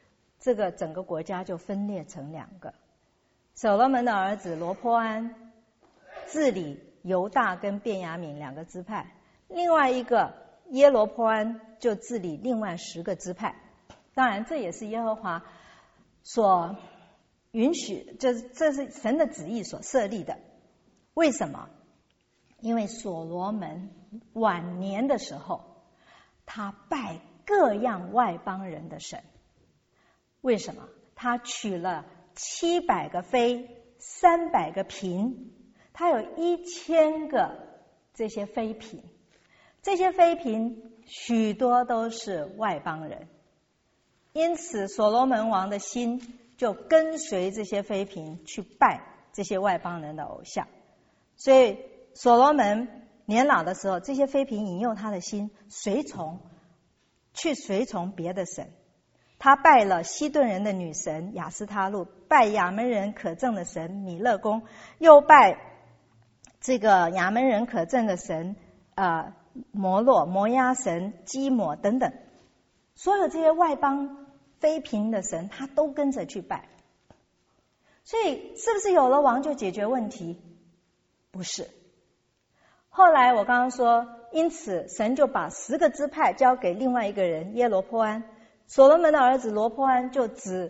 这个整个国家就分裂成两个。所罗门的儿子罗波安治理犹大跟便雅悯两个支派，另外一个耶罗波安就治理另外10个支派。当然这也是耶和华所允许，这是神的旨意所设立的。为什么？因为所罗门晚年的时候，他拜各样外邦人的神。为什么？他娶了700个妃，300个嫔，他有1000个这些妃嫔，这些妃嫔许多都是外邦人，因此所罗门王的心就跟随这些妃嫔去拜这些外邦人的偶像。所以所罗门年老的时候，这些妃嫔引诱他的心随从别的神。他拜了西顿人的女神亚斯他路，拜亚门人可憎的神米勒公，又拜这个亚门人可憎的神摩洛、摩押神基摩等等，所有这些外邦妃嫔的神他都跟着去拜。所以是不是有了王就解决问题？不是。后来我刚刚说，因此神就把10个支派交给另外一个人耶罗波安，所罗门的儿子罗波安就只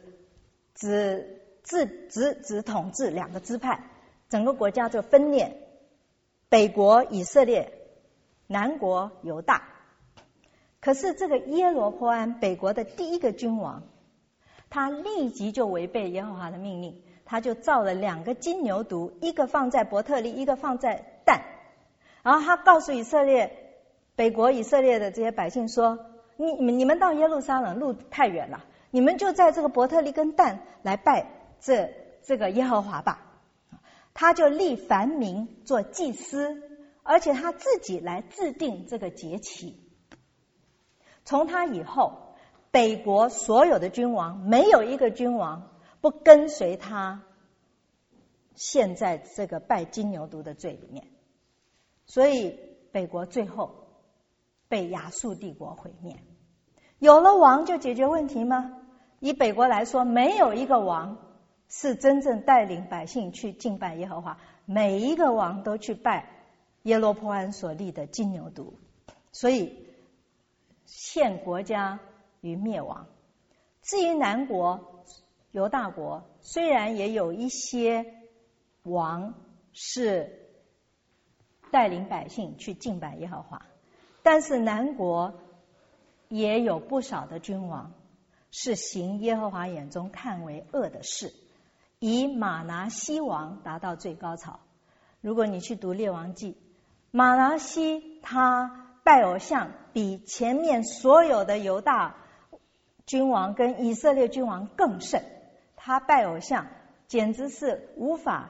统治2个支派，整个国家就分裂，北国以色列，南国犹大。可是这个耶罗波安，北国的第一个君王，他立即就违背耶和华的命令，他就造了2个金牛犊，一个放在伯特利，一个放在但。然后他告诉以色列北国以色列的这些百姓说，你们到耶路撒冷路太远了，你们就在这个伯特利跟但来拜这个耶和华吧。他就立凡民做祭司，而且他自己来制定这个节期。从他以后，北国所有的君王没有一个君王不跟随他陷在这个拜金牛犊的罪里面。所以北国最后被亚述帝国毁灭。有了王就解决问题吗？以北国来说，没有一个王是真正带领百姓去敬拜耶和华，每一个王都去拜耶罗波安所立的金牛犊，所以陷国家于灭亡。至于南国犹大国，虽然也有一些王是带领百姓去敬拜耶和华，但是南国也有不少的君王是行耶和华眼中看为恶的事，以马拿西王达到最高潮。如果你去读列王记，马拿西他拜偶像比前面所有的犹大君王跟以色列君王更甚，他拜偶像简直是无法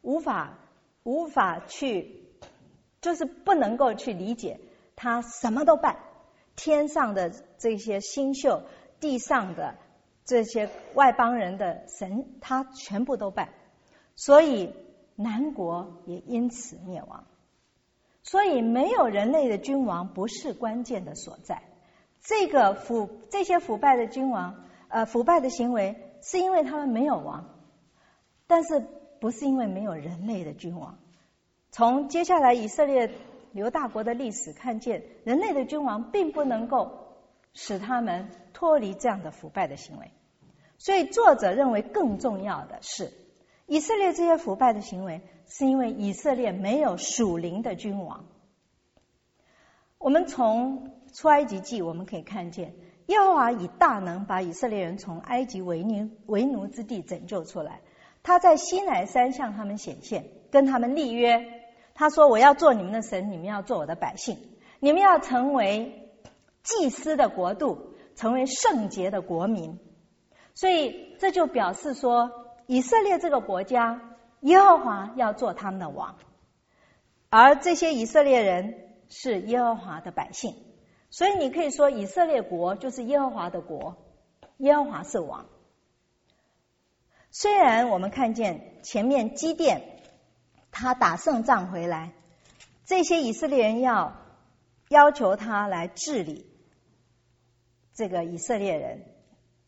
去，就是不能够去理解。他什么都拜，天上的这些星宿，地上的这些外邦人的神，他全部都拜，所以南国也因此灭亡。所以没有人类的君王不是关键的所在。这些腐败的君王，腐败的行为是因为他们没有王，但是不是因为没有人类的君王。从接下来以色列犹大国的历史看见，人类的君王并不能够使他们脱离这样的腐败的行为。所以作者认为更重要的是，以色列这些腐败的行为是因为以色列没有属灵的君王。我们从出埃及记我们可以看见，耶和华以大能把以色列人从埃及为奴之地拯救出来。他在西乃山向他们显现，跟他们立约。他说，我要做你们的神，你们要做我的百姓，你们要成为祭司的国度，成为圣洁的国民。所以这就表示说，以色列这个国家，耶和华要做他们的王，而这些以色列人是耶和华的百姓。所以你可以说，以色列国就是耶和华的国，耶和华是王。虽然我们看见前面基甸他打胜仗回来，这些以色列人要求他来治理这个以色列人，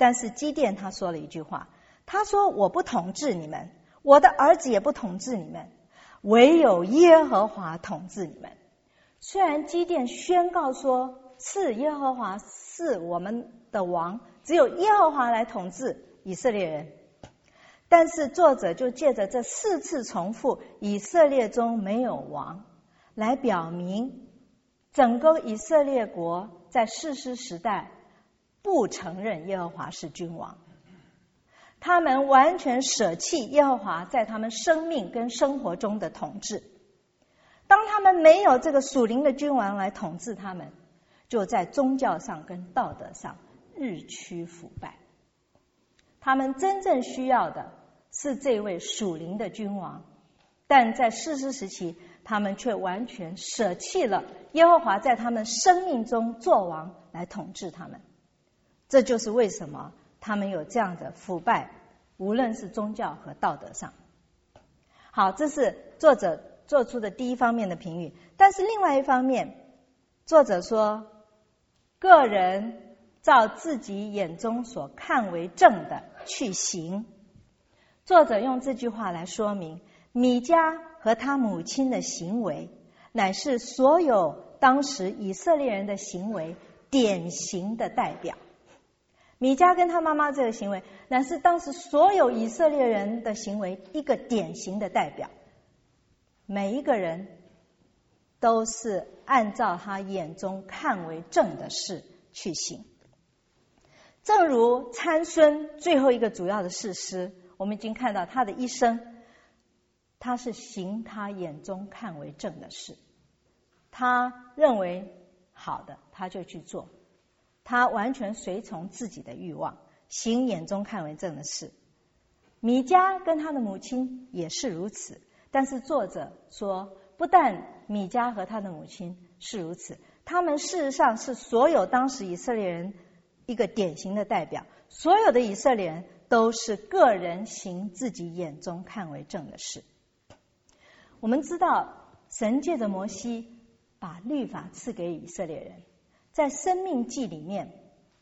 但是基甸他说了一句话，他说我不统治你们，我的儿子也不统治你们，唯有耶和华统治你们。虽然基甸宣告说是耶和华是我们的王，只有耶和华来统治以色列人，但是作者就借着这4次重复以色列中没有王，来表明整个以色列国在士师时代不承认耶和华是君王，他们完全舍弃耶和华在他们生命跟生活中的统治。当他们没有这个属灵的君王来统治他们，就在宗教上跟道德上日趋腐败。他们真正需要的是这位属灵的君王，但在士师时期，他们却完全舍弃了耶和华在他们生命中作王来统治他们。这就是为什么他们有这样的腐败，无论是宗教和道德上。好，这是作者做出的第一方面的评语。但是另外一方面，作者说个人照自己眼中所看为正的去行。作者用这句话来说明米迦和他母亲的行为乃是所有当时以色列人的行为典型的代表。米迦跟他妈妈这个行为乃是当时所有以色列人的行为一个典型的代表，每一个人都是按照他眼中看为正的事去行。正如参孙最后一个主要的士师，我们已经看到他的一生，他是行他眼中看为正的事，他认为好的他就去做，他完全随从自己的欲望，行眼中看为正的事。米迦跟他的母亲也是如此，但是作者说不但米迦和他的母亲是如此，他们事实上是所有当时以色列人一个典型的代表。所有的以色列人都是个人行自己眼中看为正的事。我们知道神借着摩西把律法赐给以色列人，在申命记里面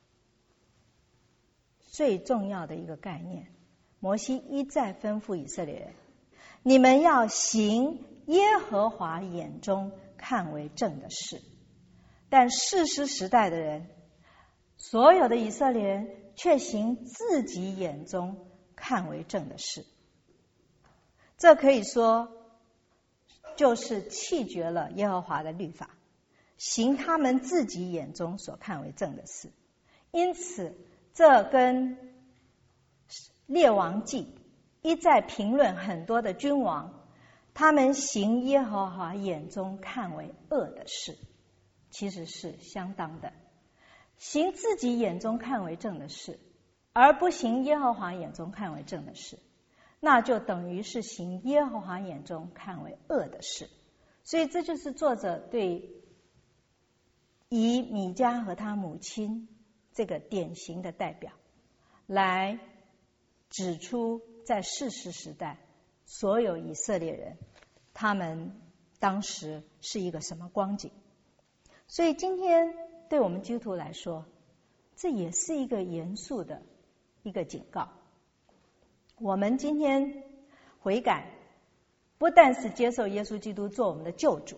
最重要的一个概念，摩西一再吩咐以色列人，你们要行耶和华眼中看为正的事。但士师时代的人，所有的以色列人却行自己眼中看为正的事，这可以说就是弃绝了耶和华的律法，行他们自己眼中所看为正的事。因此这跟列王记一再评论很多的君王，他们行耶和华眼中看为恶的事，其实是相当的。行自己眼中看为正的事，而不行耶和华眼中看为正的事，那就等于是行耶和华眼中看为恶的事。所以这就是作者对以米迦和他母亲这个典型的代表来指出，在士师时代所有以色列人他们当时是一个什么光景。所以今天对我们基督徒来说，这也是一个严肃的一个警告。我们今天悔改，不但是接受耶稣基督做我们的救主，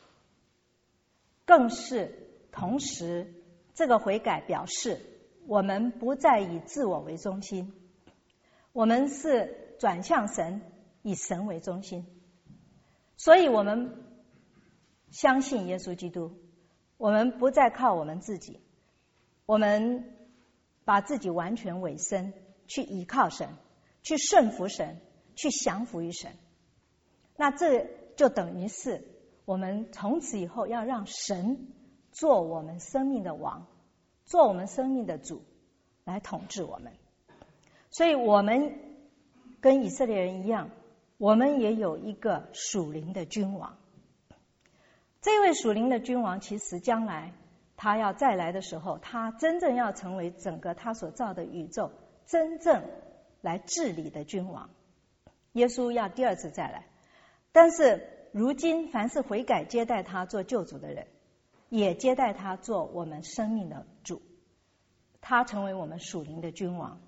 更是同时这个悔改表示我们不再以自我为中心，我们是转向神，以神为中心。所以我们相信耶稣基督，我们不再靠我们自己，我们把自己完全委身，去依靠神，去顺服神，去降服于神。那这就等于是我们从此以后要让神做我们生命的王，做我们生命的主，来统治我们。所以我们跟以色列人一样，我们也有一个属灵的君王。这位属灵的君王，其实将来他要再来的时候，他真正要成为整个他所造的宇宙真正来治理的君王。耶稣要第二次再来，但是如今凡是悔改接待他做救主的人，也接待他做我们生命的主。 他成为我们属灵的君王。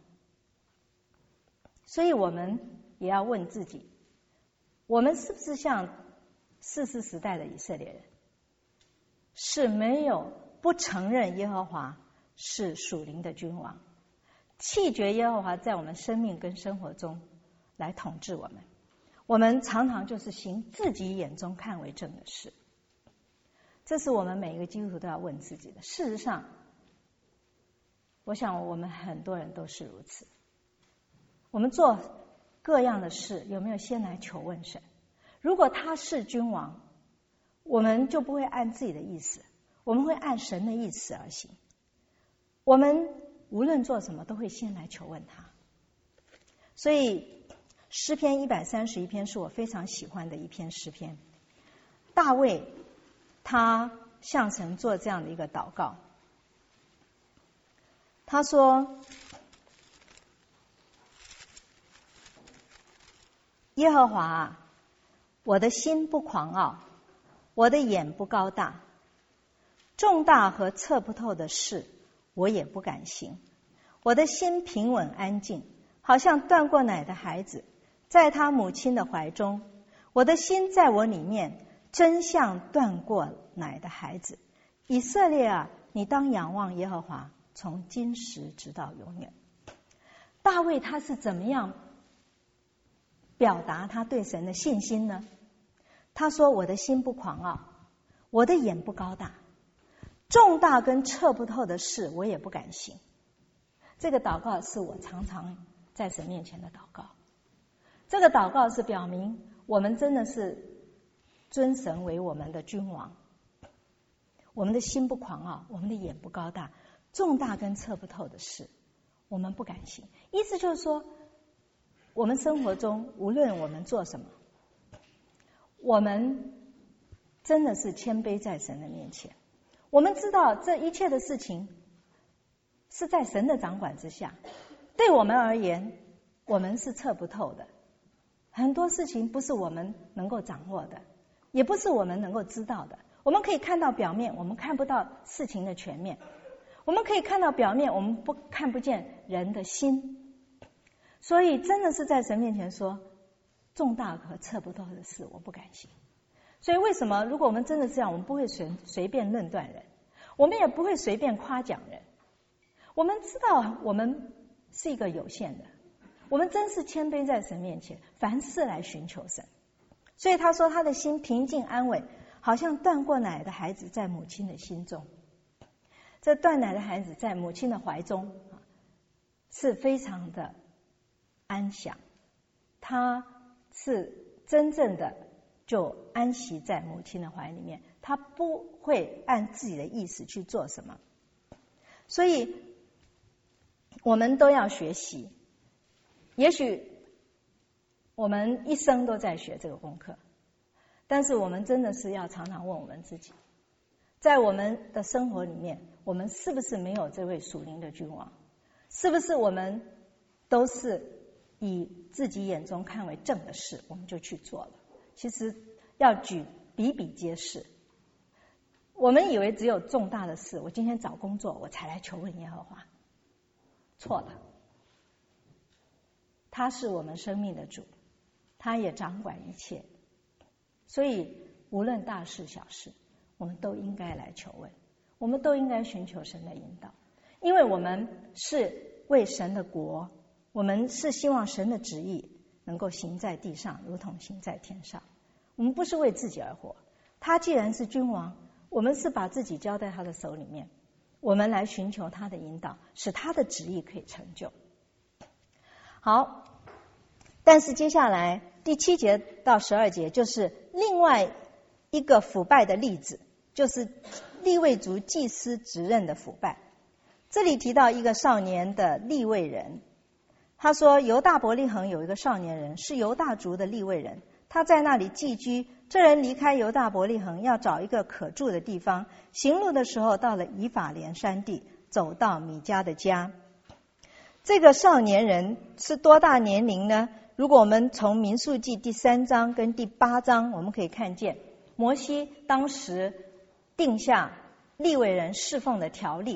所以我们也要问自己，我们是不是像士师时代的以色列人，是没有不承认耶和华是属灵的君王，弃绝耶和华在我们生命跟生活中来统治我们。我们常常就是行自己眼中看为正的事，这是我们每一个基督徒都要问自己的。事实上，我想我们很多人都是如此。我们做各样的事，有没有先来求问神？如果他是君王，我们就不会按自己的意思，我们会按神的意思而行。我们无论做什么，都会先来求问他。所以诗篇131篇是我非常喜欢的一篇诗篇。大卫他向神做这样的一个祷告，他说：耶和华啊，我的心不狂傲，我的眼不高大，重大和测不透的事我也不敢行。我的心平稳安静，好像断过奶的孩子在他母亲的怀中。我的心在我里面，真像断过奶的孩子。以色列啊，你当仰望耶和华，从今时直到永远。大卫他是怎么样表达他对神的信心呢？他说：我的心不狂傲，我的眼不高大，重大跟测不透的事我也不敢行。这个祷告是我常常在神面前的祷告。这个祷告是表明我们真的是尊神为我们的君王，我们的心不狂傲，我们的眼不高大，重大跟测不透的事我们不敢行。意思就是说，我们生活中无论我们做什么，我们真的是谦卑在神的面前。我们知道这一切的事情是在神的掌管之下，对我们而言我们是测不透的，很多事情不是我们能够掌握的，也不是我们能够知道的。我们可以看到表面，我们看不到事情的全面。我们可以看到表面，我们看不见人的心。所以真的是在神面前说，重大和测不透的事我不敢行。所以为什么如果我们真的是这样，我们不会随便论断人，我们也不会随便夸奖人。我们知道我们是一个有限的，我们真是谦卑在神面前，凡事来寻求神。所以他说他的心平静安稳，好像断过奶的孩子在母亲的心中。这断奶的孩子在母亲的怀中是非常的安详，他是真正的就安息在母亲的怀里面，他不会按自己的意思去做什么。所以我们都要学习，也许我们一生都在学这个功课，但是我们真的是要常常问我们自己，在我们的生活里面，我们是不是没有这位属灵的君王？是不是我们都是以自己眼中看为正的事我们就去做了？其实要举比比皆是。我们以为只有重大的事，我今天找工作我才来求问耶和华，错了。他是我们生命的主，他也掌管一切，所以无论大事小事，我们都应该来求问，我们都应该寻求神的引导，因为我们是为神的国，我们是希望神的旨意能够行在地上，如同行在天上。我们不是为自己而活，他既然是君王，我们是把自己交在他的手里面，我们来寻求他的引导，使他的旨意可以成就。好，但是接下来第7节到12节就是另外一个腐败的例子，就是利未族祭司职任的腐败。这里提到一个少年的利未人，他说犹大伯利恒有一个少年人，是犹大族的利未人，他在那里寄居。这人离开犹大伯利恒，要找一个可住的地方，行路的时候到了以法莲山地，走到米迦的家。这个少年人是多大年龄呢？如果我们从民数记第3章跟第8章，我们可以看见摩西当时定下利未人侍奉的条例，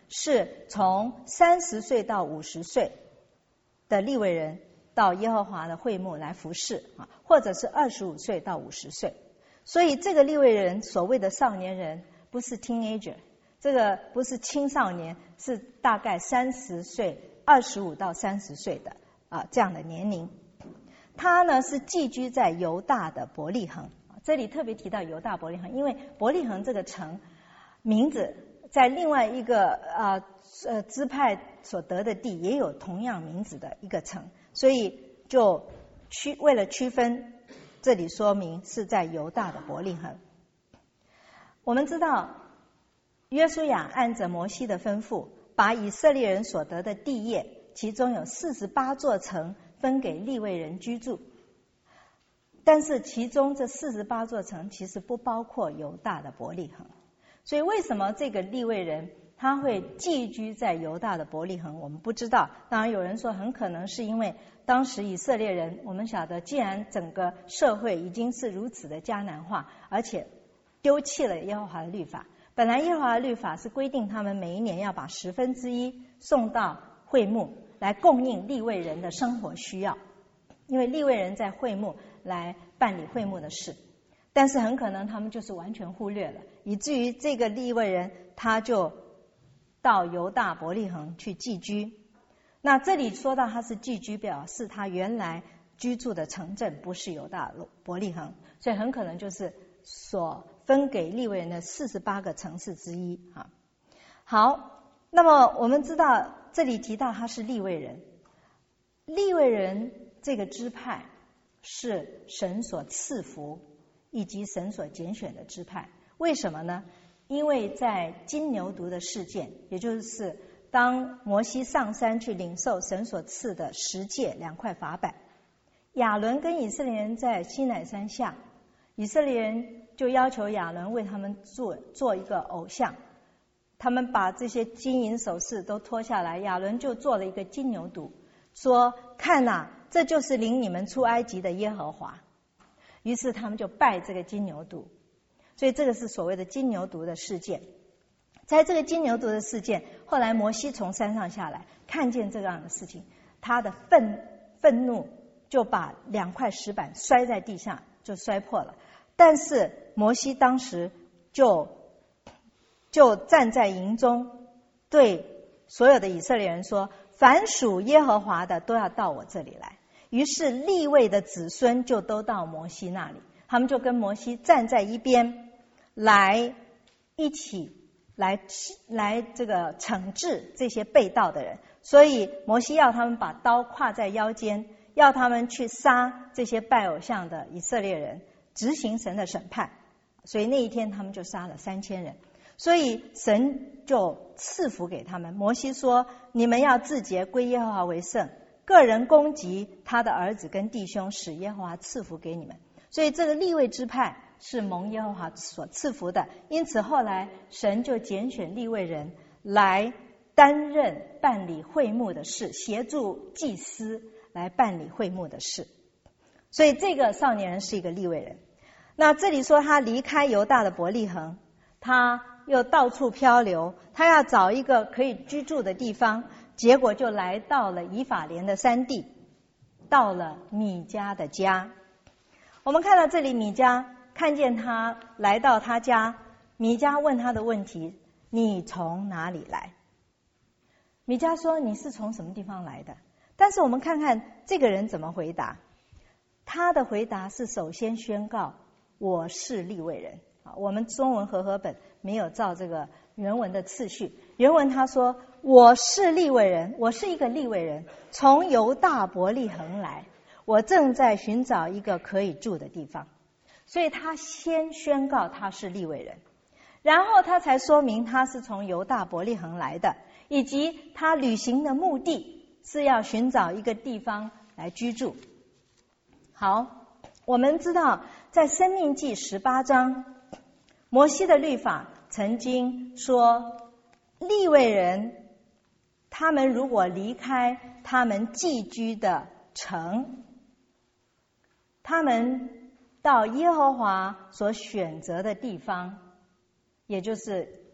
是从30岁到50岁的利未人到耶和华的会幕来服侍啊，或者是25岁到50岁。所以这个利未人所谓的少年人不是 teenager， 这个不是青少年，是大概30岁25到30岁的这样的年龄。他呢是寄居在犹大的伯利恒，这里特别提到犹大伯利恒，因为伯利恒这个城名字在另外一个支派所得的地也有同样名字的一个城，所以就为了区分，这里说明是在犹大的伯利恒。我们知道约书亚按着摩西的吩咐，把以色列人所得的地业，其中有48座城分给利未人居住，但是其中这48座城其实不包括犹大的伯利恒。所以为什么这个利未人他会寄居在犹大的伯利恒，我们不知道。当然有人说很可能是因为当时以色列人，我们晓得既然整个社会已经是如此的迦南化，而且丢弃了耶和华的律法，本来耶和华的律法是规定他们每一年要把1/10送到会幕来供应利未人的生活需要，因为利未人在会幕来办理会幕的事，但是很可能他们就是完全忽略了，以至于这个利未人他就到犹大伯利恒去寄居。那这里说到他是寄居，表示他原来居住的城镇不是犹大伯利恒，所以很可能就是所分给利未人的48个城市之一啊。好，那么我们知道这里提到他是利未人，利未人这个支派是神所赐福以及神所拣选的支派。为什么呢？因为在金牛犊的事件，也就是当摩西上山去领受神所赐的10诫2块法版，亚伦跟以色列人在西乃山下，以色列人就要求亚伦为他们做一个偶像，他们把这些金银首饰都脱下来，亚伦就做了一个金牛犊，说看哪，这就是领你们出埃及的耶和华。于是他们就拜这个金牛犊，所以这个是所谓的金牛犊的事件。在这个金牛犊的事件，后来摩西从山上下来，看见这样的事情，他的愤怒就把2块石板摔在地上，就摔破了。但是摩西当时就站在营中，对所有的以色列人说，凡属耶和华的都要到我这里来。于是利未的子孙就都到摩西那里，他们就跟摩西站在一边，来一起来这个惩治这些背道的人。所以摩西要他们把刀挎在腰间，要他们去杀这些拜偶像的以色列人，执行神的审判。所以那一天他们就杀了3000人，所以神就赐福给他们。摩西说，你们要自洁，归耶和华为圣，个人攻击他的儿子跟弟兄，使耶和华赐福给你们。所以这个利未支派是蒙耶和华所赐福的，因此后来神就拣选利未人来担任办理会幕的事，协助祭司来办理会幕的事。所以这个少年人是一个利未人。那这里说他离开犹大的伯利恒，他又到处漂流，他要找一个可以居住的地方，结果就来到了以法莲的山地，到了米迦的家。我们看到这里，米迦看见他来到他家，米迦问他的问题，你从哪里来？米迦说，你是从什么地方来的？但是我们看看这个人怎么回答。他的回答是首先宣告，我是利未人。我们中文和合本没有照这个原文的次序，原文他说，我是利未人，我是一个利未人，从犹大伯利恒来，我正在寻找一个可以住的地方。所以他先宣告他是利未人，然后他才说明他是从犹大伯利恒来的，以及他旅行的目的是要寻找一个地方来居住。好，我们知道在申命记18章，摩西的律法曾经说，利未人他们如果离开他们寄居的城，他们到耶和华所选择的地方，也就是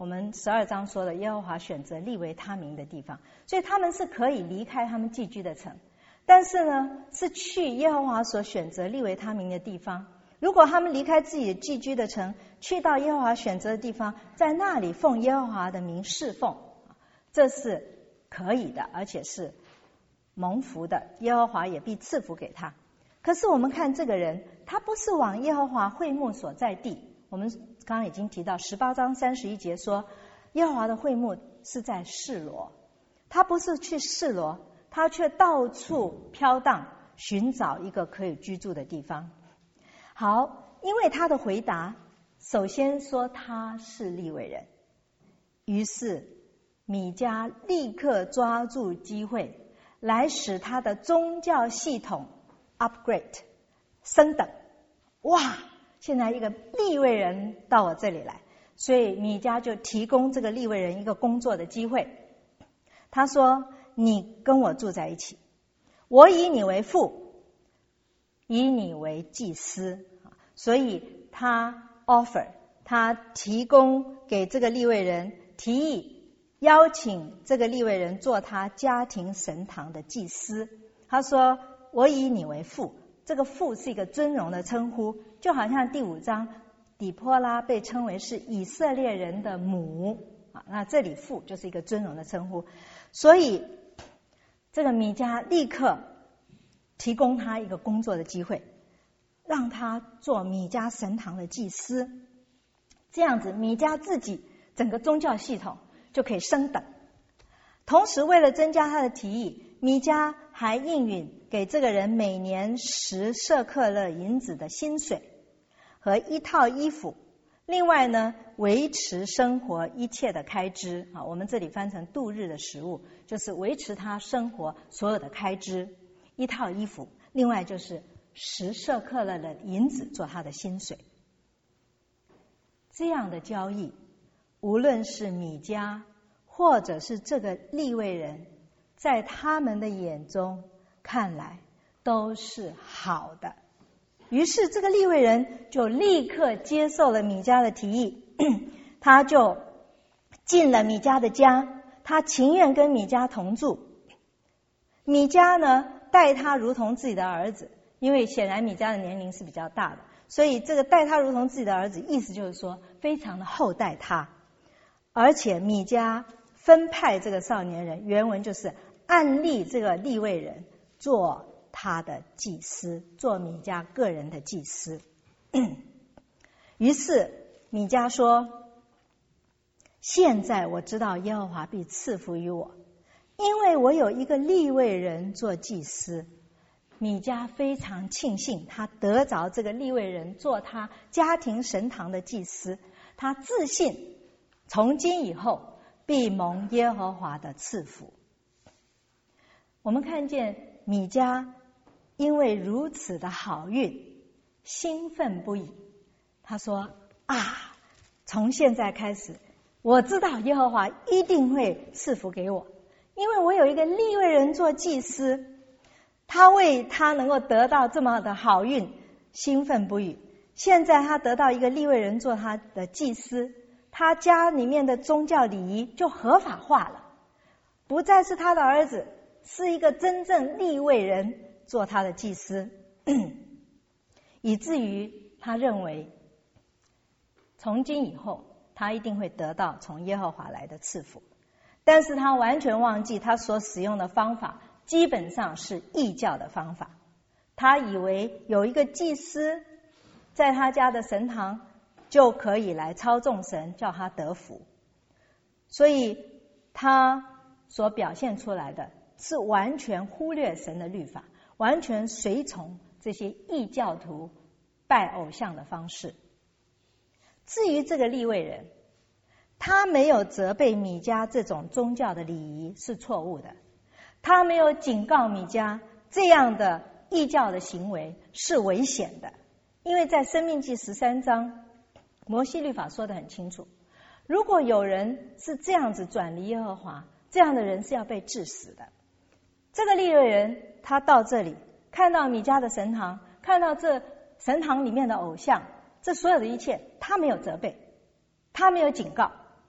我们12章说的耶和华选择立为他名的地方，所以他们是可以离开他们寄居的城，但是呢是去耶和华所选择立为他名的地方。如果他们离开自己寄居的城，去到耶和华选择的地方，在那里奉耶和华的名侍奉，这是可以的，而且是蒙福的，耶和华也必赐福给他。可是我们看这个人，他不是往耶和华会幕所在地，我们刚刚已经提到18章31节说耶和华的会幕是在示罗，他不是去示罗，他却到处飘荡，寻找一个可以居住的地方。好，因为他的回答首先说他是利未人，于是米迦立刻抓住机会来使他的宗教系统 upgrade 升等。哇，现在一个利未人到我这里来，所以米迦就提供这个利未人一个工作的机会。他说，你跟我住在一起，我以你为父，以你为祭司。所以他 offer， 他提供给这个利未人，提议邀请这个利未人做他家庭神堂的祭司。他说，我以你为父，这个父是一个尊荣的称呼，就好像第5章底波拉被称为是以色列人的母，那这里父就是一个尊荣的称呼。所以这个米迦立刻提供他一个工作的机会，让他做米迦神堂的祭司，这样子米迦自己整个宗教系统就可以升等。同时为了增加他的提议，米迦还应允给这个人每年10舍客勒银子的薪水和1套衣服，另外呢维持生活一切的开支，我们这里翻成度日的食物，就是维持他生活所有的开支，1套衣服，另外就是10舍客勒的银子做他的薪水。这样的交易，无论是米迦或者是这个利未人，在他们的眼中看来都是好的。于是这个利未人就立刻接受了米迦的提议，他就进了米迦的家，他情愿跟米迦同住。米迦呢待他如同自己的儿子，因为显然米迦的年龄是比较大的，所以这个待他如同自己的儿子，意思就是说非常的厚待他。而且米迦分派这个少年人，原文就是按立这个利未人做他的祭司，做米迦个人的祭司。于是米迦说，现在我知道耶和华必赐福于我，因为我有一个利未人做祭司。米迦非常庆幸他得着这个利未人做他家庭神堂的祭司，他自信从今以后必蒙耶和华的赐福。我们看见米迦因为如此的好运兴奋不已，他说从现在开始我知道耶和华一定会赐福给我，因为我有一个利未人做祭司。他为他能够得到这么的好运兴奋不已。现在他得到一个利未人做他的祭司，他家里面的宗教礼仪就合法化了，不再是他的儿子，是一个真正利未人做他的祭司。以至于他认为从今以后他一定会得到从耶和华来的赐福。但是他完全忘记他所使用的方法基本上是异教的方法，他以为有一个祭司在他家的神堂就可以来操纵神，叫他得福。所以他所表现出来的是完全忽略神的律法，完全随从这些异教徒拜偶像的方式。至于这个利未人，他没有责备米迦这种宗教的礼仪是错误的，他没有警告米迦这样的异教的行为是危险的。因为在申命记13章摩西律法说得很清楚，如果有人是这样子转离耶和华，这样的人是要被治死的。这个利未人他到这里看到米迦的神堂，看到这神堂里面的偶像，这所有的一切他没有责备，他没有警告，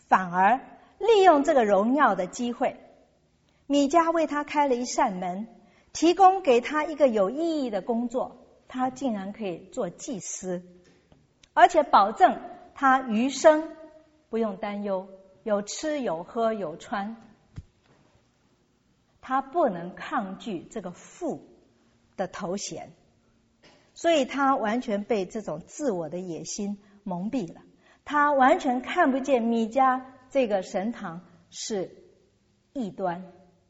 反而利用这个荣耀的机会，米迦为他开了一扇门，提供给他一个有意义的工作，他竟然可以做祭司，而且保证他余生不用担忧，有吃有喝有穿。他不能抗拒这个父的头衔，所以他完全被这种自我的野心蒙蔽了，他完全看不见米迦这个神堂是异端。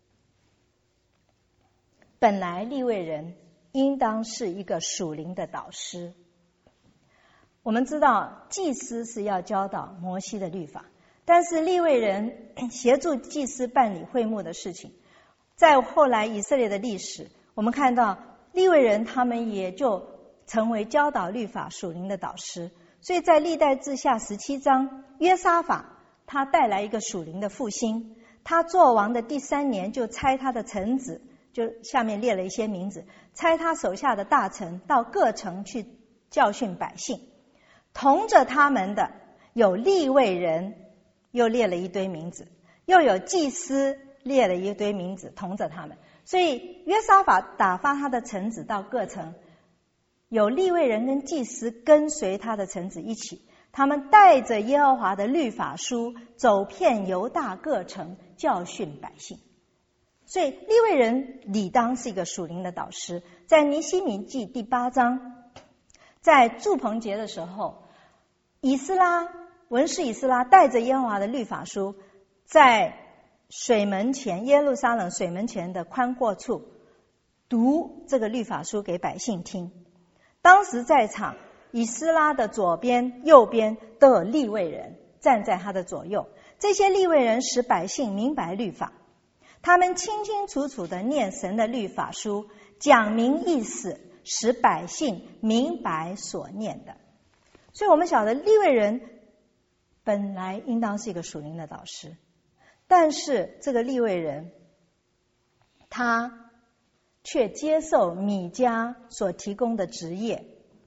本来利未人应当是一个属灵的导师，我们知道祭司是要教导摩西的律法，但是利未人协助祭司办理会幕的事情，在后来以色列的历史，我们看到利未人他们也就成为教导律法属灵的导师。所以在历代志下17章，约沙法他带来一个属灵的复兴，他做王的第3年就差他的臣子，就下面列了一些名字，差他手下的大臣到各城去教训百姓，同着他们的有利未人，又列了一堆名字，又有祭司，列了一堆名字同着他们。所以约沙法打发他的臣子到各城，有利未人跟祭司跟随他的臣子一起，他们带着耶和华的律法书走遍犹大各城，教训百姓。所以利未人理当是一个属灵的导师。在尼希米记第8章，在住棚节的时候，文士以斯拉带着耶和华的律法书，在水门前，耶路撒冷水门前的宽阔处读这个律法书给百姓听。当时在场，以斯拉的左边右边都有利未人站在他的左右，这些利未人使百姓明白律法，他们清清楚楚地念神的律法书，讲明意思，使百姓明白所念的。所以我们晓得利未人本来应当是一个属灵的导师，但是这个利未人他却接受米迦所提供的职业，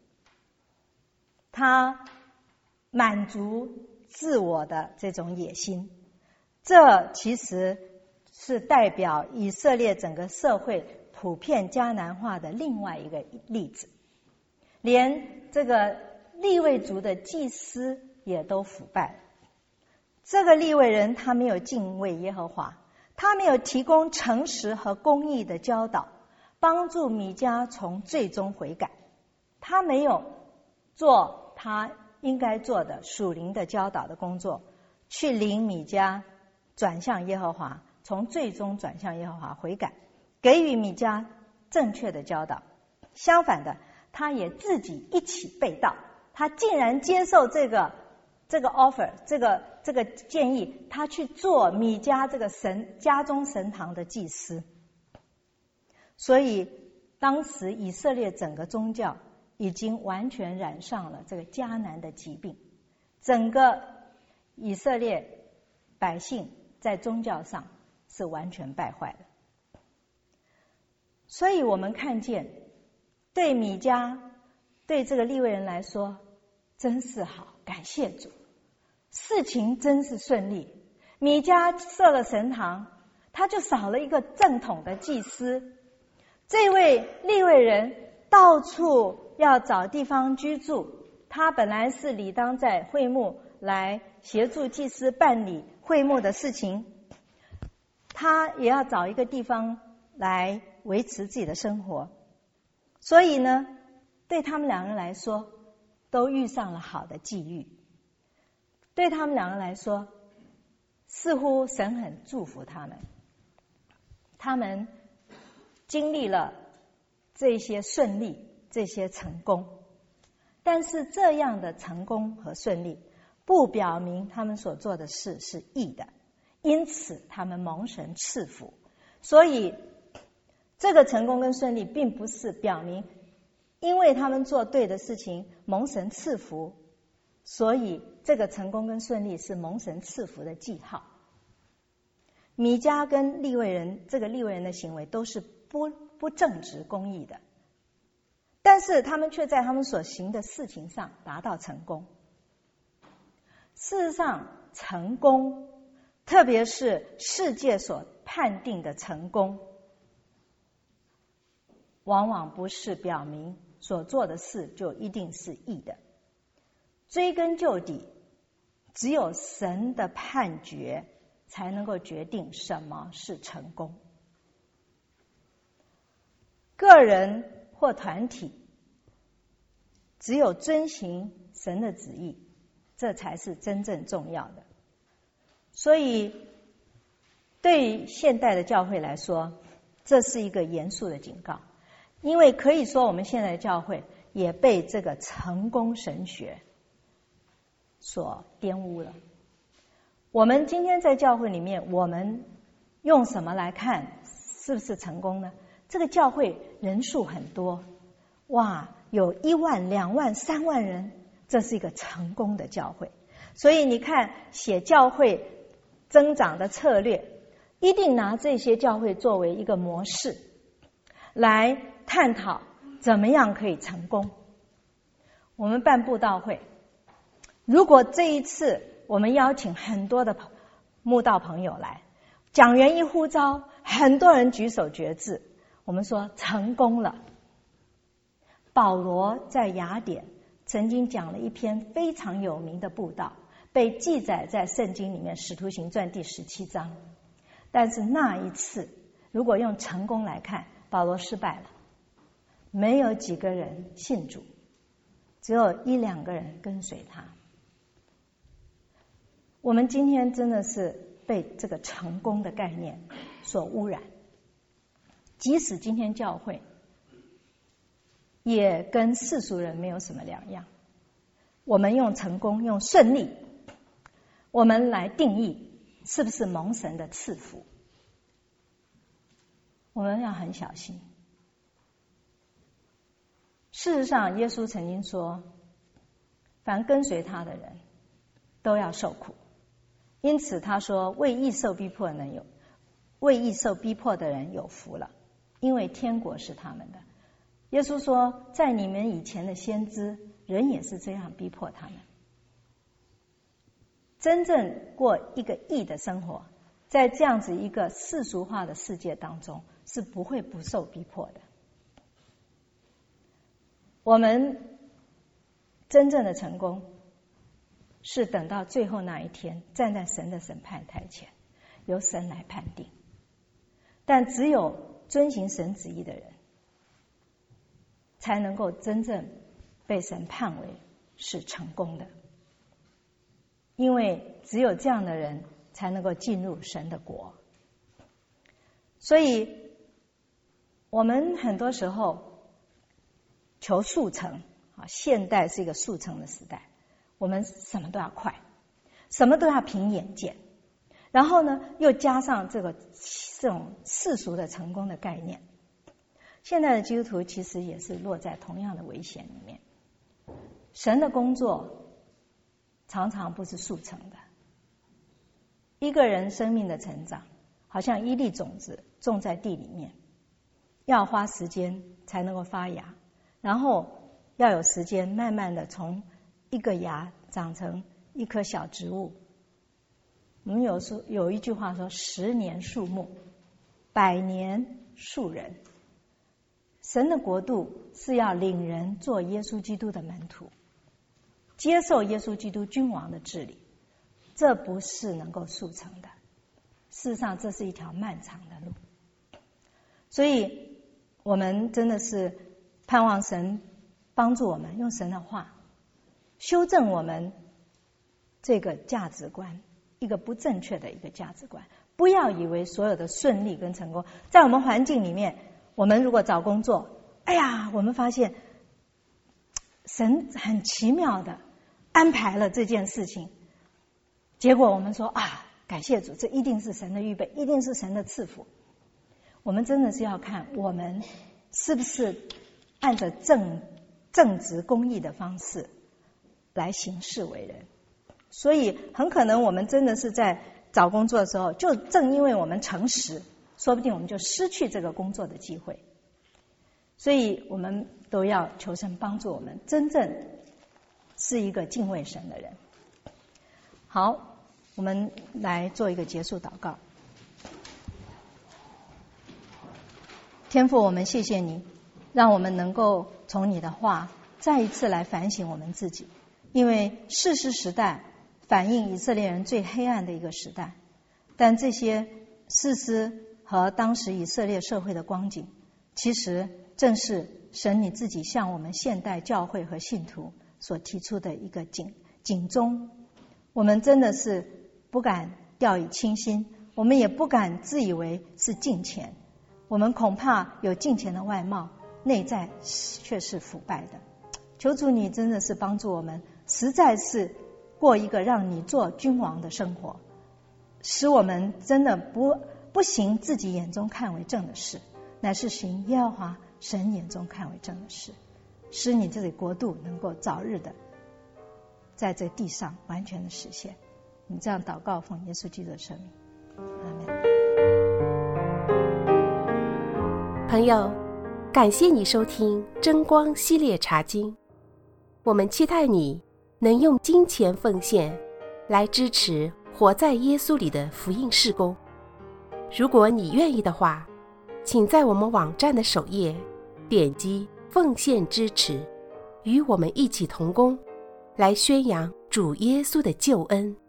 他满足自我的这种野心。这其实是代表以色列整个社会普遍迦南化的另外一个例子。连这个利未族的祭司也都腐败。这个利未人他没有敬畏耶和华，他没有提供诚实和公义的教导，帮助米迦从罪中悔改，他没有做他应该做的属灵的教导的工作，去领米迦转向耶和华，从罪中转向耶和华悔改，给予米迦正确的教导。相反的，他也自己一起背道，他竟然接受这个 offer， 这个建议，他去做米迦这个家中神堂的祭司。所以当时以色列整个宗教已经完全染上了这个迦南的疾病，整个以色列百姓在宗教上是完全败坏的。所以我们看见对米迦，对这个利未人来说真是好，感谢主，事情真是顺利。米迦设了神堂，他就少了一个正统的祭司。这位利未人到处要找地方居住，他本来是理当在会幕来协助祭司办理会幕的事情，他也要找一个地方来维持自己的生活。所以呢，对他们两人来说都遇上了好的际遇，对他们两人来说似乎神很祝福他们，他们经历了这些顺利，这些成功。但是这样的成功和顺利不表明他们所做的事是义的，因此他们蒙神赐福。所以这个成功跟顺利并不是表明因为他们做对的事情蒙神赐福，所以这个成功跟顺利是蒙神赐福的记号。米迦跟利未人，这个利未人的行为都是不正直公义的，但是他们却在他们所行的事情上达到成功。 事实上，成功，特别是世界所判定的成功，往往不是表明所做的事就一定是义的。追根究底，只有神的判决才能够决定什么是成功。个人或团体，只有遵行神的旨意，这才是真正重要的。所以，对于现代的教会来说，这是一个严肃的警告，因为可以说我们现在的教会也被这个成功神学所玷污了。我们今天在教会里面，我们用什么来看是不是成功呢？这个教会人数很多，哇，有1万、2万、3万人，这是一个成功的教会。所以你看，写教会增长的策略，一定拿这些教会作为一个模式，来探讨怎么样可以成功。我们办布道会，如果这一次我们邀请很多的慕道朋友来，讲员一呼召，很多人举手决志，我们说成功了。保罗在雅典曾经讲了一篇非常有名的布道，被记载在圣经里面《使徒行传》第17章。但是那一次，如果用成功来看，保罗失败了，没有几个人信主，只有1、2个人跟随他。我们今天真的是被这个成功的概念所污染，即使今天教会也跟世俗人没有什么两样。我们用成功、用顺利，我们来定义是不是蒙神的赐福。我们要很小心。事实上，耶稣曾经说，凡跟随他的人都要受苦。因此他说，为义受逼迫的人有福了，因为天国是他们的。耶稣说，在你们以前的先知，人也是这样逼迫他们。真正过一个义的生活，在这样子一个世俗化的世界当中，是不会不受逼迫的。我们真正的成功，是等到最后那一天，站在神的审判台前，由神来判定。但只有遵行神旨意的人，才能够真正被神判为是成功的。因为只有这样的人，才能够进入神的国。所以我们很多时候求速成，现代是一个速成的时代，我们什么都要快，什么都要凭眼见，然后呢，又加上这种世俗的成功的概念。现在的基督徒其实也是落在同样的危险里面。神的工作常常不是速成的。一个人生命的成长，好像一粒种子种在地里面，要花时间才能够发芽，然后要有时间慢慢的从一个芽长成一棵小植物。我们有一句话说，10年树木，100年树人。神的国度是要领人做耶稣基督的门徒，接受耶稣基督君王的治理，这不是能够速成的。事实上，这是一条漫长的路。所以我们真的是盼望神帮助我们，用神的话修正我们这个价值观，一个不正确的一个价值观。不要以为所有的顺利跟成功，在我们环境里面，我们如果找工作，哎呀，我们发现神很奇妙的安排了这件事情，结果我们说啊，感谢主，这一定是神的预备，一定是神的赐福。我们真的是要看我们是不是按着正直公义的方式来行事为人。所以很可能我们真的是在找工作的时候，就正因为我们诚实，说不定我们就失去这个工作的机会。所以我们都要求神帮助我们，真正是一个敬畏神的人。 好，我们来做一个结束祷告。天父，我们谢谢你，让我们能够从你的话再一次来反省我们自己。因为士师时代反映以色列人最黑暗的一个时代，但这些士师和当时以色列社会的光景，其实正是神你自己向我们现代教会和信徒所提出的一个警钟。我们真的是不敢掉以轻心，我们也不敢自以为是敬虔，我们恐怕有敬虔的外貌，内在却是腐败的。求主你真的是帮助我们，实在是过一个让你做君王的生活，使我们真的不行自己眼中看为正的事，乃是行耶和华神眼中看为正的事，使你这里国度能够早日的在这地上完全的实现。你这样祷告，奉耶稣基督的圣名，阿们。 朋友，感谢你收听真光系列查经，我们期待你能用金钱奉献来支持活在耶稣里的福音事工。如果你愿意的话，请在我们网站的首页点击奉献支持，与我们一起同工，来宣扬主耶稣的救恩。